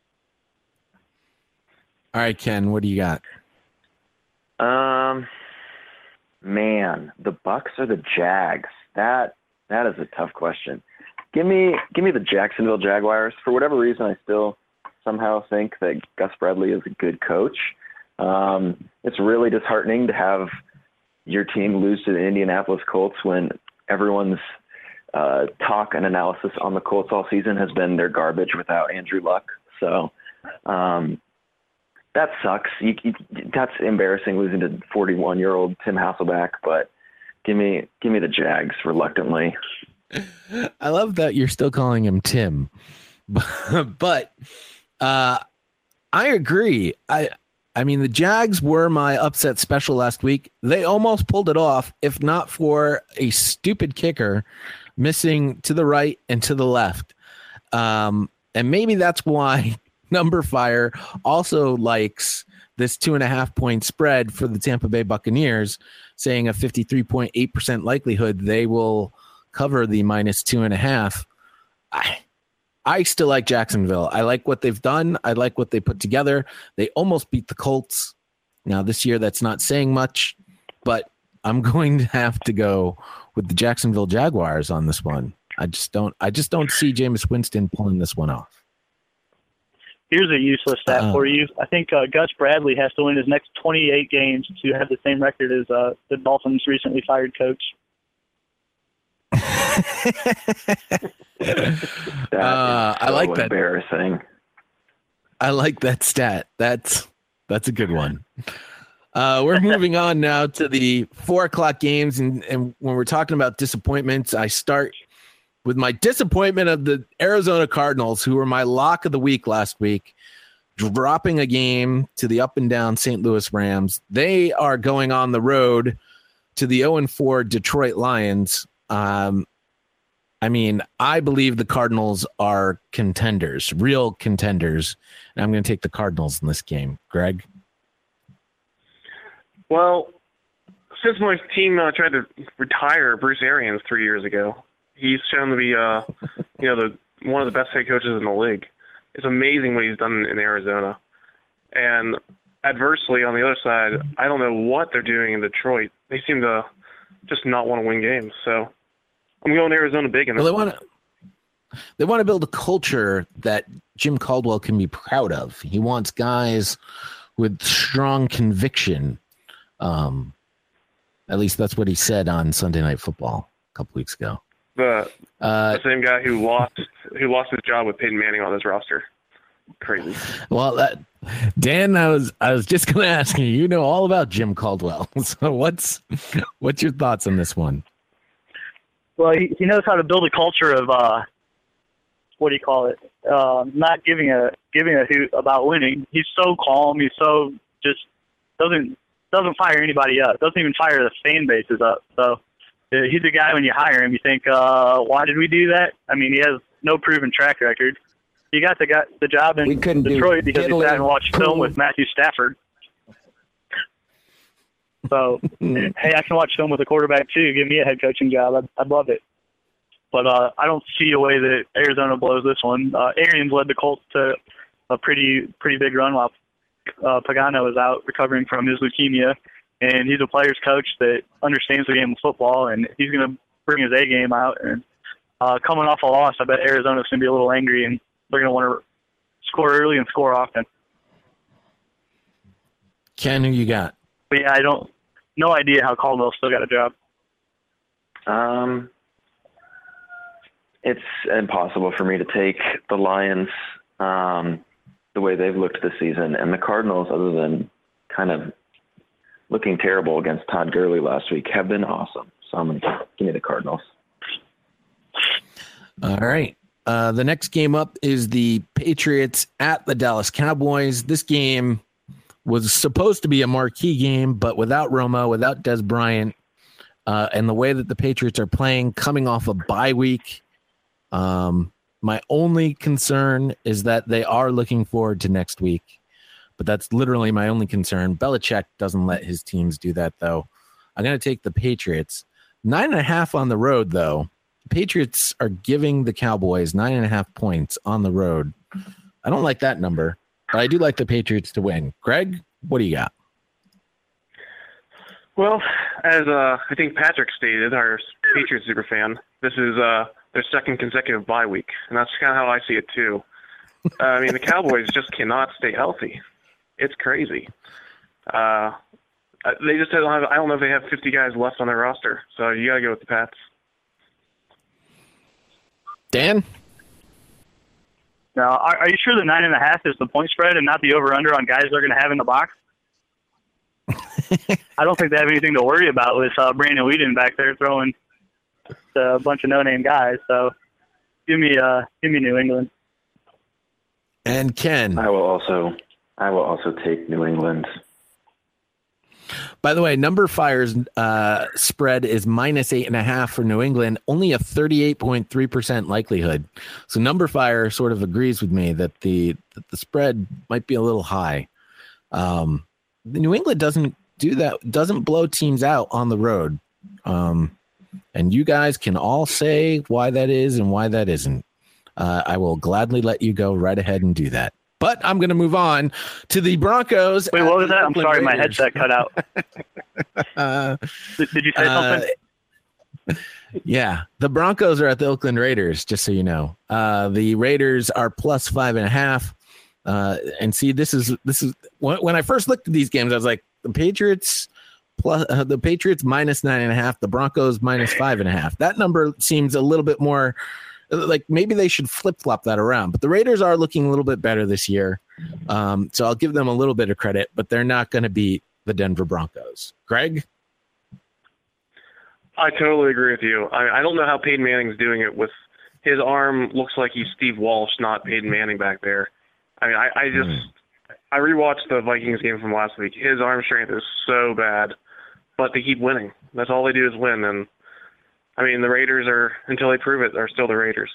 All right, Ken, what do you got? Um, man, the Bucs or the Jags? That that is a tough question. Give me give me the Jacksonville Jaguars. For whatever reason, I still somehow think that Gus Bradley is a good coach. Um, it's really disheartening to have your team lose to the Indianapolis Colts when everyone's uh, talk and analysis on the Colts all season has been they're garbage without Andrew Luck. So um, that sucks. You, you, that's embarrassing, losing to forty-one-year-old Tim Hasselbeck. But give me give me the Jags reluctantly. I love that you're still calling him Tim, but uh, I agree. I I mean, the Jags were my upset special last week. They almost pulled it off, if not for a stupid kicker missing to the right and to the left. Um, and maybe that's why Number Fire also likes this two and a half point spread for the Tampa Bay Buccaneers, saying a fifty-three point eight percent likelihood they will cover the minus two and a half. I, I still like Jacksonville. I like what they've done. I like what they put together. They almost beat the Colts. Now this year, that's not saying much, but I'm going to have to go with the Jacksonville Jaguars on this one. I just don't. I just don't see Jameis Winston pulling this one off. Here's a useless stat Uh-oh. for you. I think uh, Gus Bradley has to win his next twenty-eight games to have the same record as uh, the Dolphins' recently fired coach. Uh, I so like that. Embarrassing. I like that stat. That's that's a good one. Uh, we're moving on now to the four o'clock games, and, and when we're talking about disappointments, I start with my disappointment of the Arizona Cardinals, who were my lock of the week last week, dropping a game to the up and down Saint Louis Rams. They are going on the road to the oh and four Detroit Lions. Um, I mean, I believe the Cardinals are contenders, real contenders, and I'm going to take the Cardinals in this game. Greg? Well, since my team uh, tried to retire Bruce Arians three years ago, he's shown to be, uh, you know, the one of the best head coaches in the league. It's amazing what he's done in Arizona. And adversely, on the other side, I don't know what they're doing in Detroit. They seem to just not want to win games. So I'm going Arizona big in this. Well, they want to they want to build a culture that Jim Caldwell can be proud of. He wants guys with strong conviction. Um, at least that's what he said on Sunday Night Football a couple weeks ago. The, Uh, the same guy who lost who lost his job with Peyton Manning on his roster. Crazy. Well, that, Dan, I was I was just going to ask you. You know all about Jim Caldwell. So what's what's your thoughts on this one? Well, he, he knows how to build a culture of uh, what do you call it? Uh, not giving a giving a hoot about winning. He's so calm. He's so just doesn't doesn't fire anybody up. Doesn't even fire the fan bases up. So uh, he's a guy when you hire him, you think, uh, why did we do that? I mean, he has no proven track record. He got the got the job in Detroit because he sat and watched film with Matthew Stafford. So, hey, I can watch film with a quarterback too. Give me a head coaching job. I'd, I'd love it. But uh, I don't see a way that Arizona blows this one. Uh, Arians led the Colts to a pretty pretty big run while uh, Pagano is out recovering from his leukemia. And he's a player's coach that understands the game of football, and he's going to bring his A game out. And uh, coming off a loss, I bet Arizona's going to be a little angry, and they're going to want to score early and score often. Ken, who you got? But yeah, I don't, no idea how Caldwell still got a job. Um, it's impossible for me to take the Lions um, the way they've looked this season, and the Cardinals, other than kind of looking terrible against Todd Gurley last week, have been awesome. So I'm going to give me the Cardinals. All right. Uh, the next game up is the Patriots at the Dallas Cowboys. This game was supposed to be a marquee game, but without Romo, without Des Bryant, uh, and the way that the Patriots are playing, coming off a bye week, um, my only concern is that they are looking forward to next week. But that's literally my only concern. Belichick doesn't let his teams do that, though. I'm going to take the Patriots. Nine and a half on the road, though. The Patriots are giving the Cowboys nine and a half points on the road. I don't like that number, but I do like the Patriots to win. Greg, what do you got? Well, as uh, I think Patrick stated, our Patriots super fan, this is uh, their second consecutive bye week, and that's kind of how I see it too. Uh, I mean, the Cowboys just cannot stay healthy. It's crazy. Uh, they just don't have. I don't know if they have fifty guys left on their roster, so you got to go with the Pats. Dan? Now, are, are you sure the nine and a half is the point spread and not the over/under on guys they're going to have in the box? I don't think they have anything to worry about with uh, Brandon Weeden back there throwing a bunch of no-name guys. So, give me, uh, give me New England. And Ken, I will also I will also take New England. By the way, Number Fire's uh, spread is minus eight and a half for New England, only a thirty-eight point three percent likelihood. So Number Fire sort of agrees with me that the that the spread might be a little high. Um, New England doesn't do that, doesn't blow teams out on the road. Um, and you guys can all say why that is and why that isn't. Uh, I will gladly let you go right ahead and do that. But I'm going to move on to the Broncos. Wait, what was that? I'm sorry, my headset cut out. uh, did, did you say something? Uh, yeah, the Broncos are at the Oakland Raiders, just so you know. Uh, the Raiders are plus five and a half. Uh, and see, this is this is when, when I first looked at these games, I was like, the Patriots plus uh, the Patriots minus nine and a half, the Broncos minus five and a half. That number seems a little bit more. Like maybe they should flip-flop that around. But the Raiders are looking a little bit better this year. Um, so I'll give them a little bit of credit, but they're not going to beat the Denver Broncos. Greg? I totally agree with you. I, I don't know how Peyton Manning's doing it with his arm. Looks like he's Steve Walsh, not Peyton Manning back there. I mean, I, I just mm. I rewatched the Vikings game from last week. His arm strength is so bad, but they keep winning. That's all they do is win. And I mean, the Raiders are, until they prove it, are still the Raiders.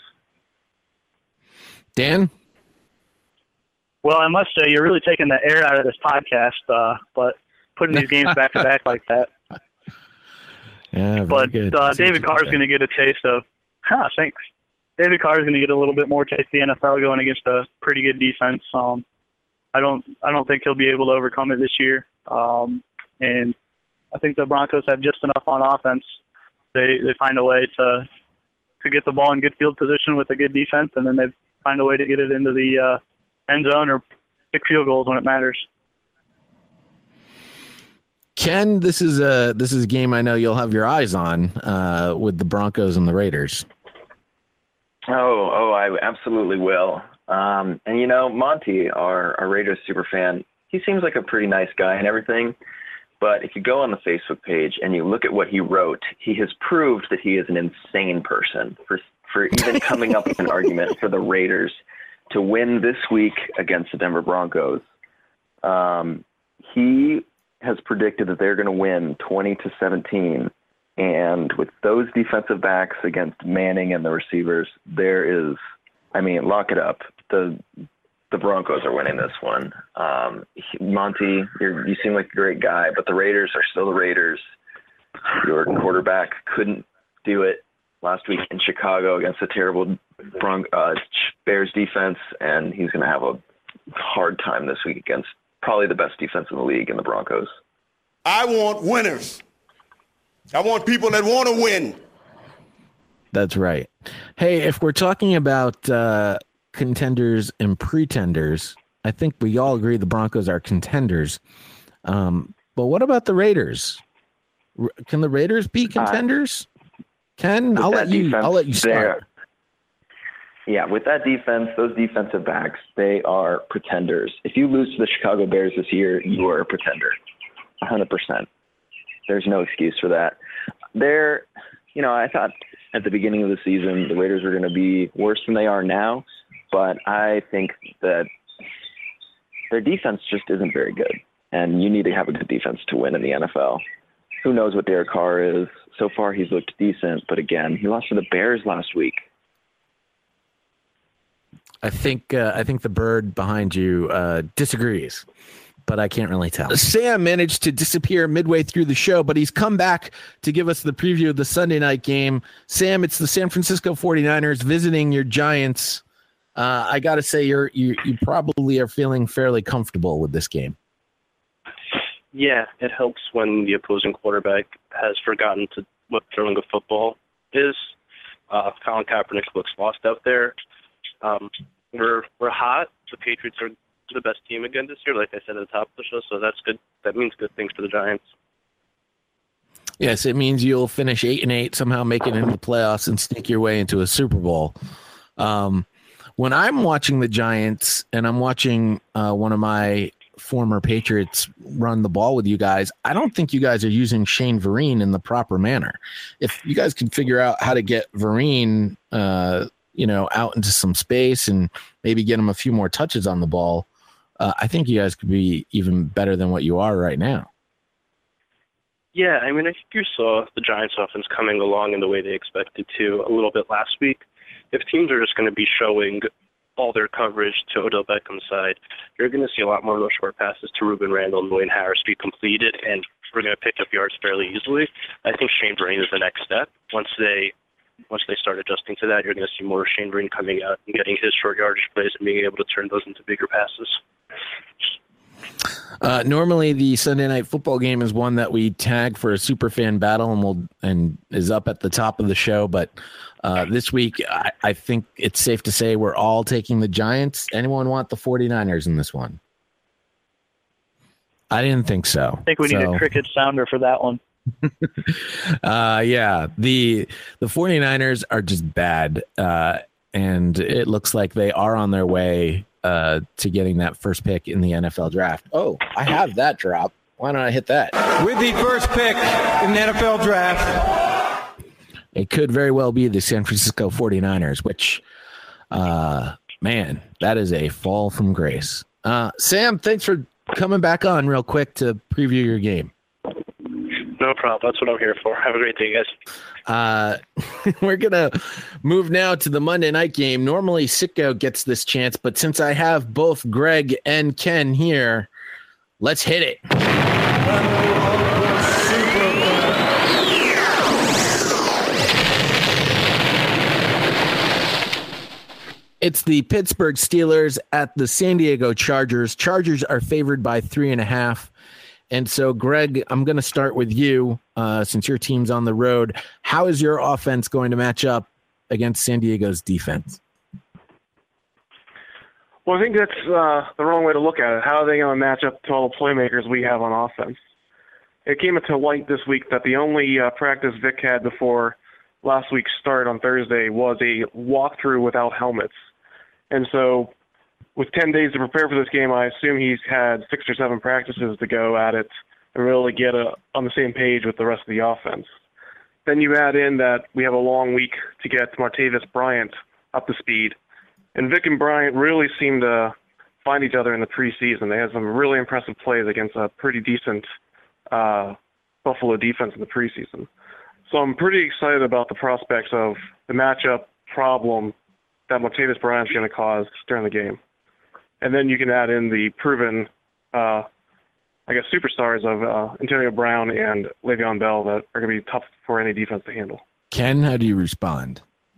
Dan? Well, I must say, you're really taking the air out of this podcast, uh, but putting these games back to back like that. Yeah, but good. Uh, David Carr is going to get a taste of, huh, thanks. David Carr is going to get a little bit more taste of the N F L going against a pretty good defense. Um, I don't, I don't think he'll be able to overcome it this year. Um, and I think the Broncos have just enough on offense. They they find a way to to get the ball in good field position with a good defense, and then they find a way to get it into the uh, end zone or kick field goals when it matters. Ken, this is a this is a game I know you'll have your eyes on uh, with the Broncos and the Raiders. Oh, oh, I absolutely will. Um, and you know, Monty, our, our Raiders super fan, he seems like a pretty nice guy and everything. But if you go on the Facebook page and you look at what he wrote, he has proved that he is an insane person for for even coming up with an argument for the Raiders to win this week against the Denver Broncos. Um, he has predicted that they're going to win twenty to seventeen. And with those defensive backs against Manning and the receivers, there is, I mean, lock it up. The The Broncos are winning this one. Um, Monty, you're, you seem like a great guy, but the Raiders are still the Raiders. Your quarterback couldn't do it last week in Chicago against a terrible Bron- uh, Bears defense, and he's going to have a hard time this week against probably the best defense in the league in the Broncos. I want winners. I want people that want to win. That's right. Hey, if we're talking about uh, contenders and pretenders, I think we all agree the Broncos are contenders. Um, but what about the Raiders? R- can the Raiders be contenders? Uh, Ken, I'll let you. I'll let you start. Yeah, with that defense, those defensive backs, they are pretenders. If you lose to the Chicago Bears this year, you are a pretender, one hundred percent. There's no excuse for that. They're, you know, I thought at the beginning of the season the Raiders were going to be worse than they are now, but I think that their defense just isn't very good, and you need to have a good defense to win in the N F L. Who knows what Derek Carr is? So far, he's looked decent, but again, he lost to the Bears last week. I think uh, I think the bird behind you uh, disagrees, but I can't really tell. Sam managed to disappear midway through the show, but he's come back to give us the preview of the Sunday night game. Sam, it's the San Francisco forty-niners visiting your Giants. Uh, I got to say, you're you you probably are feeling fairly comfortable with this game. Yeah, it helps when the opposing quarterback has forgotten to what throwing a football is. Uh, Colin Kaepernick looks lost out there. Um, we're we're hot. The Patriots are the best team again this year, like I said at the top of the show, so that's good. That means good things for the Giants. Yes, it means you'll finish eight and eight, somehow make it into the playoffs and sneak your way into a Super Bowl. Um, when I'm watching the Giants and I'm watching uh, one of my former Patriots run the ball with you guys, I don't think you guys are using Shane Vereen in the proper manner. If you guys can figure out how to get Vereen, uh, you know, out into some space and maybe get him a few more touches on the ball, uh, I think you guys could be even better than what you are right now. Yeah, I mean, I think you saw the Giants offense coming along in the way they expected to a little bit last week. If teams are just going to be showing all their coverage to Odell Beckham's side, you're going to see a lot more of those short passes to Ruben Randall and Dwayne Harris be completed, and we're going to pick up yards fairly easily. I think Shane Vereen is the next step. Once they once they start adjusting to that, you're going to see more Shane Vereen coming out and getting his short yardage plays and being able to turn those into bigger passes. Uh, normally, the Sunday night football game is one that we tag for a super fan battle, and will and is up at the top of the show. But uh, this week, I, I think it's safe to say we're all taking the Giants. Anyone want the 49ers in this one? I didn't think so. I think we need so, a cricket sounder for that one. uh, yeah, the the 49ers are just bad, uh, and it looks like they are on their way uh, to getting that first pick in the N F L draft. Oh, I have that drop. Why don't I hit that? With the first pick in the N F L draft, it could very well be the San Francisco 49ers, which, uh, man, that is a fall from grace. Uh, Sam, thanks for coming back on real quick to preview your game. No problem. That's what I'm here for. Have a great day, guys. Uh, we're going to move now to the Monday night game. Normally, Sitko gets this chance, but since I have both Greg and Ken here, let's hit it. It's the Pittsburgh Steelers at the San Diego Chargers. Chargers are favored by three and a half. And so, Greg, I'm going to start with you uh, since your team's on the road. How is your offense going to match up against San Diego's defense? Well, I think that's uh, the wrong way to look at it. How are they going to match up to all the playmakers we have on offense? It came into light this week that the only uh, practice Vic had before last week's start on Thursday was a walkthrough without helmets. And so with ten days to prepare for this game, I assume he's had six or seven practices to go at it and really get a, on the same page with the rest of the offense. Then you add in that we have a long week to get Martavis Bryant up to speed. And Vic and Bryant really seem to find each other in the preseason. They had some really impressive plays against a pretty decent uh, Buffalo defense in the preseason. So I'm pretty excited about the prospects of the matchup problem that Martavis Bryant's going to cause during the game. And then you can add in the proven, uh, I guess, superstars of uh, Antonio Brown and Le'Veon Bell that are going to be tough for any defense to handle. Ken, how do you respond?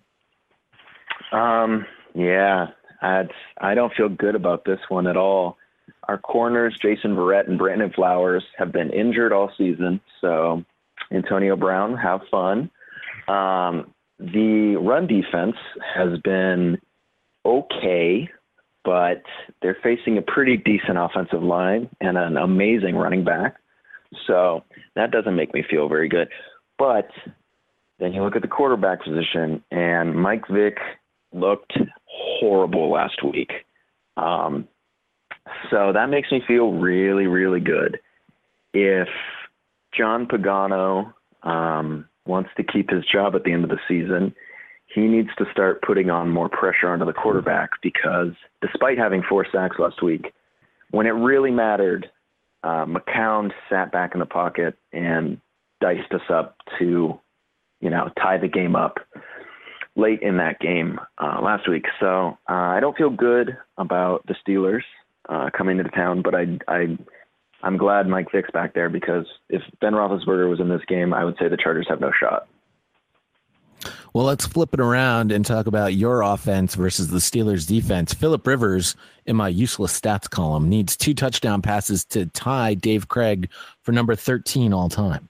Um, yeah, I'd, I don't feel good about this one at all. Our corners, Jason Verrett and Brandon Flowers, have been injured all season. So, Antonio Brown, have fun. Um, the run defense has been okay, but they're facing a pretty decent offensive line and an amazing running back. So that doesn't make me feel very good. But then you look at the quarterback position, and Mike Vick looked horrible last week. Um, so that makes me feel really, really good. If John Pagano um, wants to keep his job at the end of the season, he needs to start putting on more pressure onto the quarterback, because despite having four sacks last week, when it really mattered, uh, McCown sat back in the pocket and diced us up to, you know, tie the game up late in that game uh, last week. So uh, I don't feel good about the Steelers uh, coming into town, but I, I, I'm glad Mike Vick's back there, because if Ben Roethlisberger was in this game, I would say the Chargers have no shot. Well, let's flip it around and talk about your offense versus the Steelers' defense. Phillip Rivers, in my useless stats column, needs two touchdown passes to tie Dave Craig for number thirteen all time.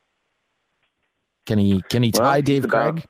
Can he? Can he tie well, Dave about, Craig?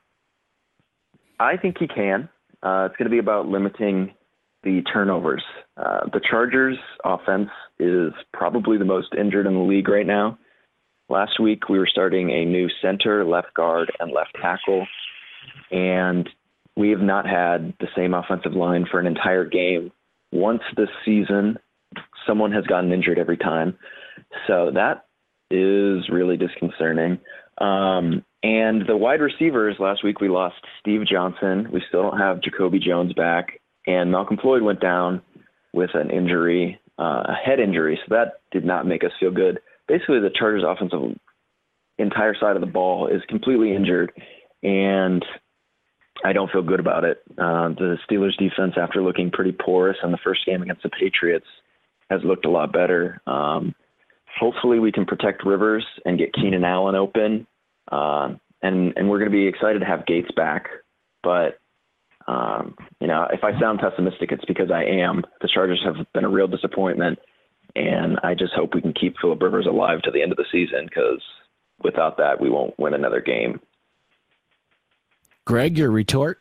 I think he can. Uh, it's going to be about limiting the turnovers. Uh, the Chargers' offense is probably the most injured in the league right now. Last week, we were starting a new center, left guard, and left tackle. And we have not had the same offensive line for an entire game. Once this season, someone has gotten injured every time. So that is really disconcerting. Um, and the wide receivers, last week we lost Steve Johnson. We still don't have Jacoby Jones back. And Malcolm Floyd went down with an injury uh, a head injury, so that did not make us feel good. Basically, the Chargers' offensive entire side of the ball is completely injured, and I don't feel good about it. Uh, the Steelers' defense, after looking pretty porous in the first game against the Patriots, has looked a lot better. Um, hopefully, we can protect Rivers and get Keenan Allen open, uh, and and we're going to be excited to have Gates back. But um, you know, if I sound pessimistic, it's because I am. The Chargers have been a real disappointment, and I just hope we can keep Phillip Rivers alive to the end of the season, because without that, we won't win another game. Greg, your retort?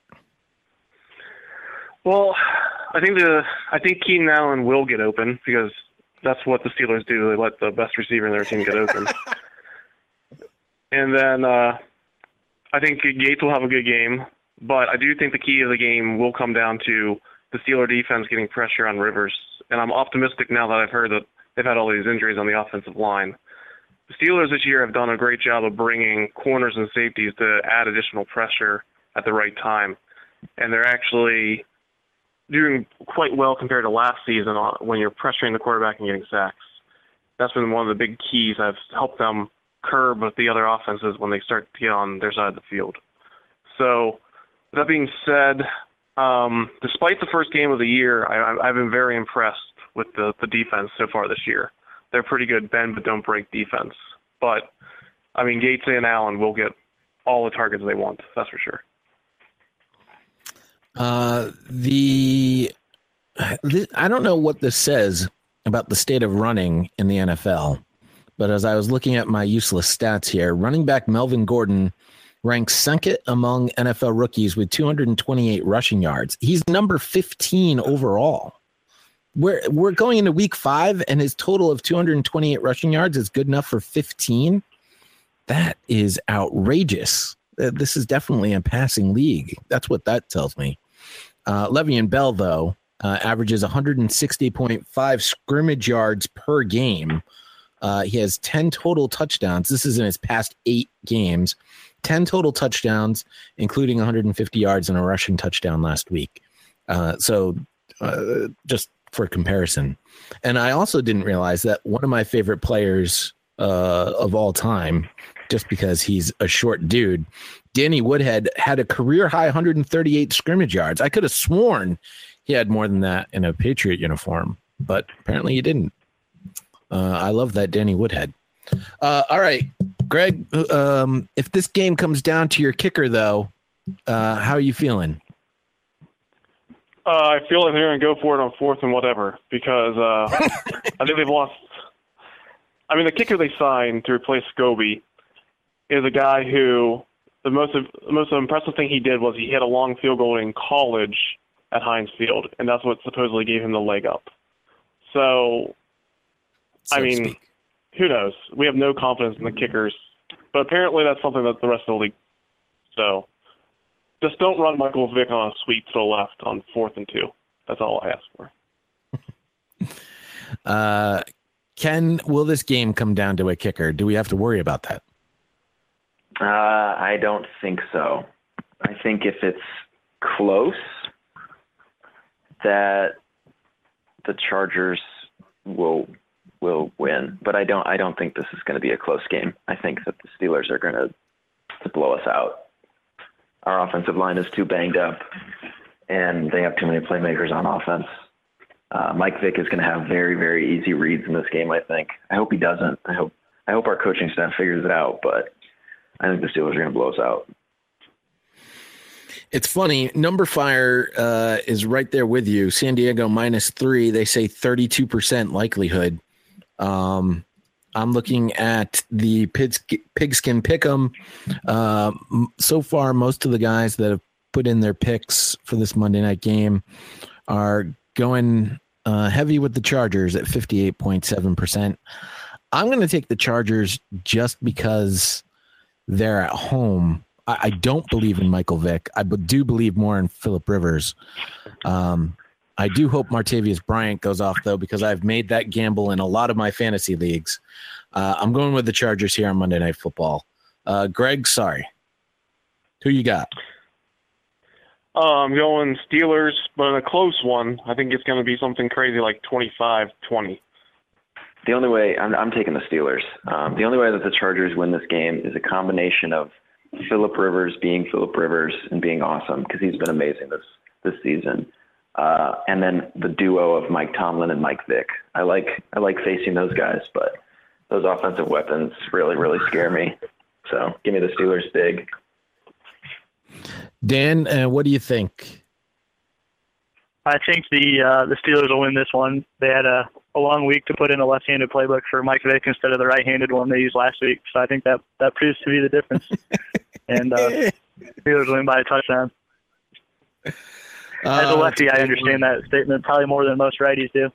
Well, I think the I think Keenan Allen will get open, because that's what the Steelers do. They let the best receiver in their team get open. And then uh, I think Gates will have a good game, but I do think the key of the game will come down to the Steeler defense getting pressure on Rivers. And I'm optimistic now that I've heard that they've had all these injuries on the offensive line. The Steelers this year have done a great job of bringing corners and safeties to add additional pressure at the right time. And they're actually doing quite well compared to last season when you're pressuring the quarterback and getting sacks. That's been one of the big keys that have helped them curb the other offenses when they start to get on their side of the field. So, with that being said, um, despite the first game of the year, I, I've been very impressed with the, the defense so far this year. They're pretty good bend but don't break defense. But, I mean, Gates and Allen will get all the targets they want, that's for sure. Uh, the I don't know what this says about the state of running in the N F L, but as I was looking at my useless stats here, running back Melvin Gordon ranks second among N F L rookies with two hundred twenty-eight rushing yards. He's number fifteen overall. We're we're going into week five, and his total of two hundred twenty-eight rushing yards is good enough for fifteen. That is outrageous. This is definitely a passing league. That's what that tells me. Uh, Le'Veon Bell, though, uh, averages one hundred sixty point five scrimmage yards per game. Uh, he has ten total touchdowns. This is in his past eight games. ten total touchdowns, including one hundred fifty yards and a rushing touchdown last week. Uh, so uh, just for comparison. And I also didn't realize that one of my favorite players uh, of all time, just because he's a short dude, Danny Woodhead, had a career-high one hundred thirty-eight scrimmage yards. I could have sworn he had more than that in a Patriot uniform, but apparently he didn't. Uh, I love that Danny Woodhead. Uh, all right, Greg, um, if this game comes down to your kicker, though, uh, how are you feeling? Uh, I feel like they're going to go for it on fourth and whatever, because uh, I think they've lost. I mean, the kicker they signed to replace Scobie is a guy who the most the most impressive thing he did was he hit a long field goal in college at Heinz Field, and that's what supposedly gave him the leg up. So, so I mean, speak. Who knows? We have no confidence in the kickers, but apparently that's something that the rest of the league. So, just don't run Michael Vick on a sweep to the left on fourth and two. That's all I ask for. uh, Ken, will this game come down to a kicker? Do we have to worry about that? Uh, I don't think so. I think if it's close, that the Chargers will will win. But I don't. I don't think this is going to be a close game. I think that the Steelers are going to to blow us out. Our offensive line is too banged up, and they have too many playmakers on offense. Uh, Mike Vick is going to have very, very easy reads in this game, I think. I hope he doesn't. I hope I hope our coaching staff figures it out, but I think the Steelers are going to blow us out. It's funny. Number Fire uh, is right there with you. San Diego minus three. They say thirty-two percent likelihood. Um, I'm looking at the Pigskin Pick'em. Uh, so far, most of the guys that have put in their picks for this Monday night game are going uh, heavy with the Chargers at fifty-eight point seven percent. I'm going to take the Chargers just because they're at home. I, I don't believe in Michael Vick. I do believe more in Phillip Rivers. Um, I do hope Martavius Bryant goes off, though, because I've made that gamble in a lot of my fantasy leagues. Uh, I'm going with the Chargers here on Monday Night Football. Uh, Greg, sorry. Who you got? Uh, I'm going Steelers, but in a close one. I think it's going to be something crazy like twenty-five twenty. The only way I'm, I'm taking the Steelers. Um, the only way that the Chargers win this game is a combination of Phillip Rivers being Phillip Rivers and being awesome, because he's been amazing this this season, uh, and then the duo of Mike Tomlin and Mike Vick. I like I like facing those guys, but those offensive weapons really really scare me. So give me the Steelers big. Dan, uh, what do you think? I think the uh, the Steelers will win this one. They had a, a long week to put in a left-handed playbook for Mike Vick instead of the right-handed one they used last week. So I think that, that proves to be the difference. and uh, Steelers win by a touchdown. As a lefty, I understand that statement probably more than most righties do.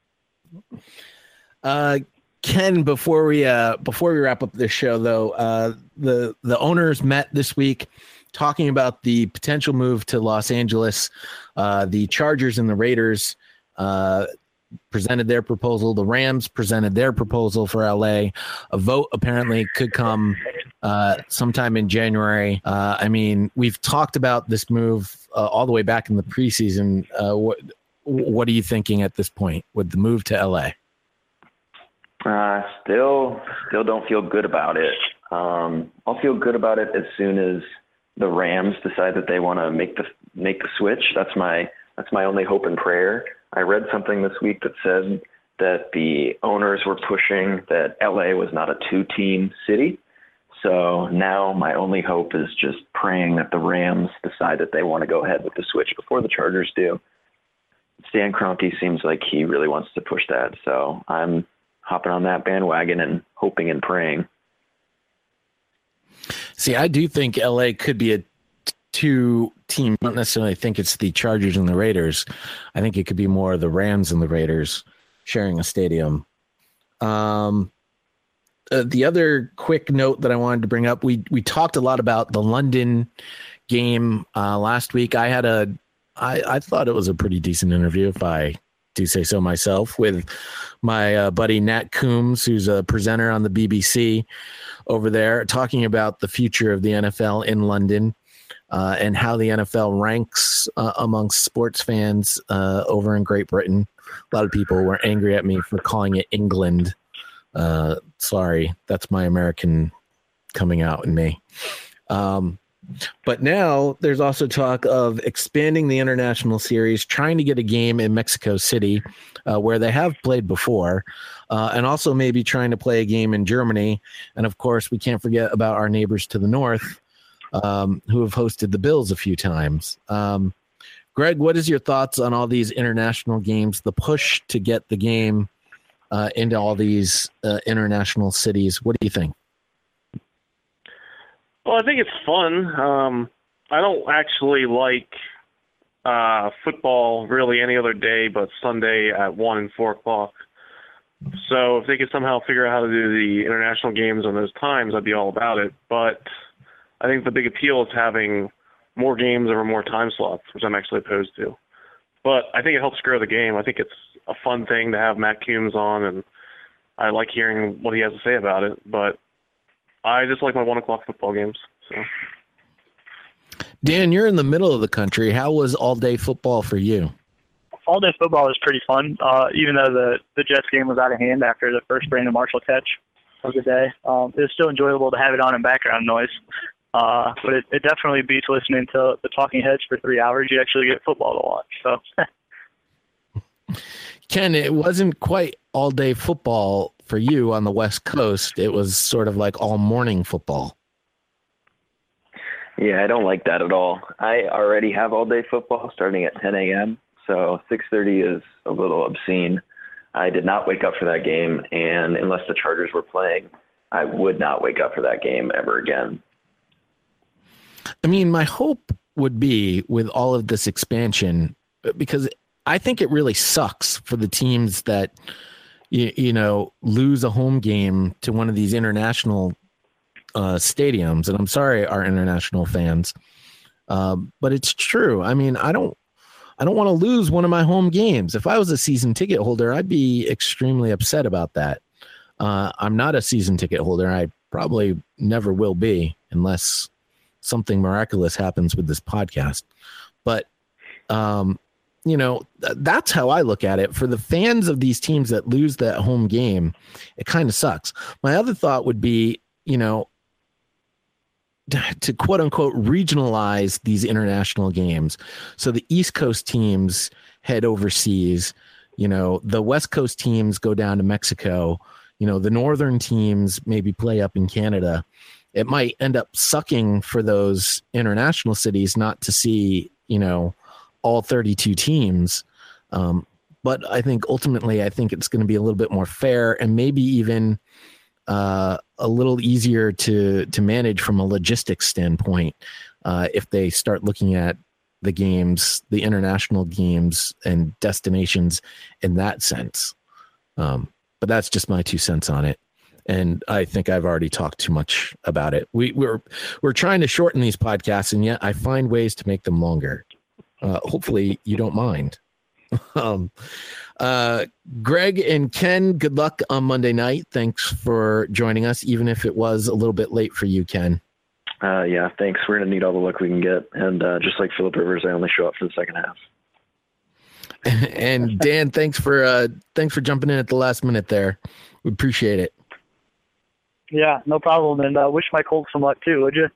Uh, Ken, before we uh, before we wrap up this show, though, uh, the the owners met this week, talking about the potential move to Los Angeles. Uh, the Chargers and the Raiders uh, presented their proposal. The Rams presented their proposal for L A. A vote apparently could come uh, sometime in January. Uh, I mean, we've talked about this move uh, all the way back in the preseason. Uh, what what are you thinking at this point with the move to L A? Uh, still, still don't feel good about it. Um, I'll feel good about it as soon as the Rams decide that they want to make the make the switch. That's my that's my only hope and prayer. I read something this week that said that the owners were pushing that L A was not a two-team city. So now my only hope is just praying that the Rams decide that they want to go ahead with the switch before the Chargers do. Stan Kroenke seems like he really wants to push that. So I'm hopping on that bandwagon and hoping and praying. See, I do think L A could be a two team. I don't necessarily think it's the Chargers and the Raiders. I think it could be more the Rams and the Raiders sharing a stadium. Um, uh, the other quick note that I wanted to bring up, we we talked a lot about the London game uh, last week. I had a, I, I thought it was a pretty decent interview, if I do say so myself, with my uh, buddy Nat Coombs, who's a presenter on the B B C over there, talking about the future of the N F L in London uh, and how the N F L ranks uh, amongst sports fans uh, over in Great Britain. A lot of people were angry at me for calling it England. Uh, sorry, that's my American coming out in me. Um, But now there's also talk of expanding the international series, trying to get a game in Mexico City, uh, where they have played before, uh, and also maybe trying to play a game in Germany. And, of course, we can't forget about our neighbors to the north, um, who have hosted the Bills a few times. Um, Greg, what is your thoughts on all these international games, the push to get the game uh, into all these uh, international cities? What do you think? Well, I think it's fun. Um, I don't actually like uh, football really any other day but Sunday at one and four o'clock. So if they could somehow figure out how to do the international games on those times, I'd be all about it. But I think the big appeal is having more games over more time slots, which I'm actually opposed to. But I think it helps grow the game. I think it's a fun thing to have Matt Coombs on, and I like hearing what he has to say about it. But I just like my one o'clock football games. So. Dan, you're in the middle of the country. How was all day football for you? All day football was pretty fun, uh, even though the, the Jets game was out of hand after the first Brandon Marshall catch of the day. Um, it was still enjoyable to have it on in background noise. Uh, but it, it definitely beats listening to the talking heads for three hours. You actually get football to watch. So, Ken, it wasn't quite all day football for you on the West Coast. It was sort of like all morning football. Yeah, I don't like that at all. I already have all day football starting at ten a.m. So six thirty is a little obscene. I did not wake up for that game, and unless the Chargers were playing, I would not wake up for that game ever again. I mean, my hope would be with all of this expansion, because I think it really sucks for the teams that, you, you know, lose a home game to one of these international uh, stadiums. And I'm sorry, our international fans, uh, but it's true. I mean, I don't, I don't want to lose one of my home games. If I was a season ticket holder, I'd be extremely upset about that. Uh, I'm not a season ticket holder. I probably never will be unless something miraculous happens with this podcast. But, um, you know, th- that's how I look at it. For the fans of these teams that lose that home game, it kind of sucks. My other thought would be, you know, to quote unquote regionalize these international games. So the East Coast teams head overseas, you know, the West Coast teams go down to Mexico, you know, the Northern teams maybe play up in Canada. It might end up sucking for those international cities not to see, you know, all thirty-two teams. Um, but I think ultimately, I think it's going to be a little bit more fair and maybe even uh, a little easier to, to manage from a logistics standpoint uh, if they start looking at the games, the international games and destinations in that sense. Um, but that's just my two cents on it. And I think I've already talked too much about it. We, we're we're trying to shorten these podcasts, and yet I find ways to make them longer. Uh, hopefully you don't mind. um, uh, Greg and Ken, good luck on Monday night. Thanks for joining us, even if it was a little bit late for you, Ken. Uh, yeah, thanks. We're going to need all the luck we can get. And uh, just like Phillip Rivers, I only show up for the second half. And Dan, thanks for uh, thanks for jumping in at the last minute there. We appreciate it. Yeah, no problem. And uh, wish my Colts some luck too, would you?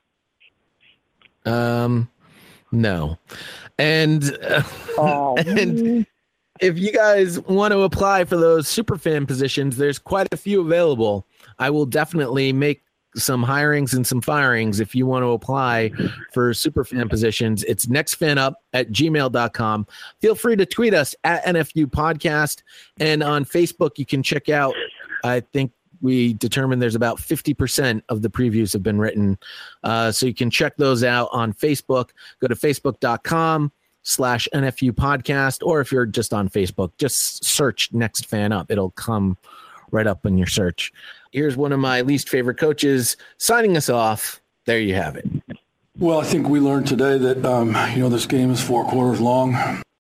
Um, no. And, uh, oh. and if you guys want to apply for those superfan positions, there's quite a few available. I will definitely make some hirings and some firings if you want to apply for superfan positions. It's nextfanup at gmail dot com. Feel free to tweet us at N F U Podcast. And on Facebook, you can check out, I think, we determined there's about fifty percent of the previews have been written. Uh, so you can check those out on Facebook. Go to facebook.com slash NFU podcast. Or if you're just on Facebook, just search Next Fan Up. It'll come right up in your search. Here's one of my least favorite coaches signing us off. There you have it. Well, I think we learned today that, um, you know, this game is four quarters long.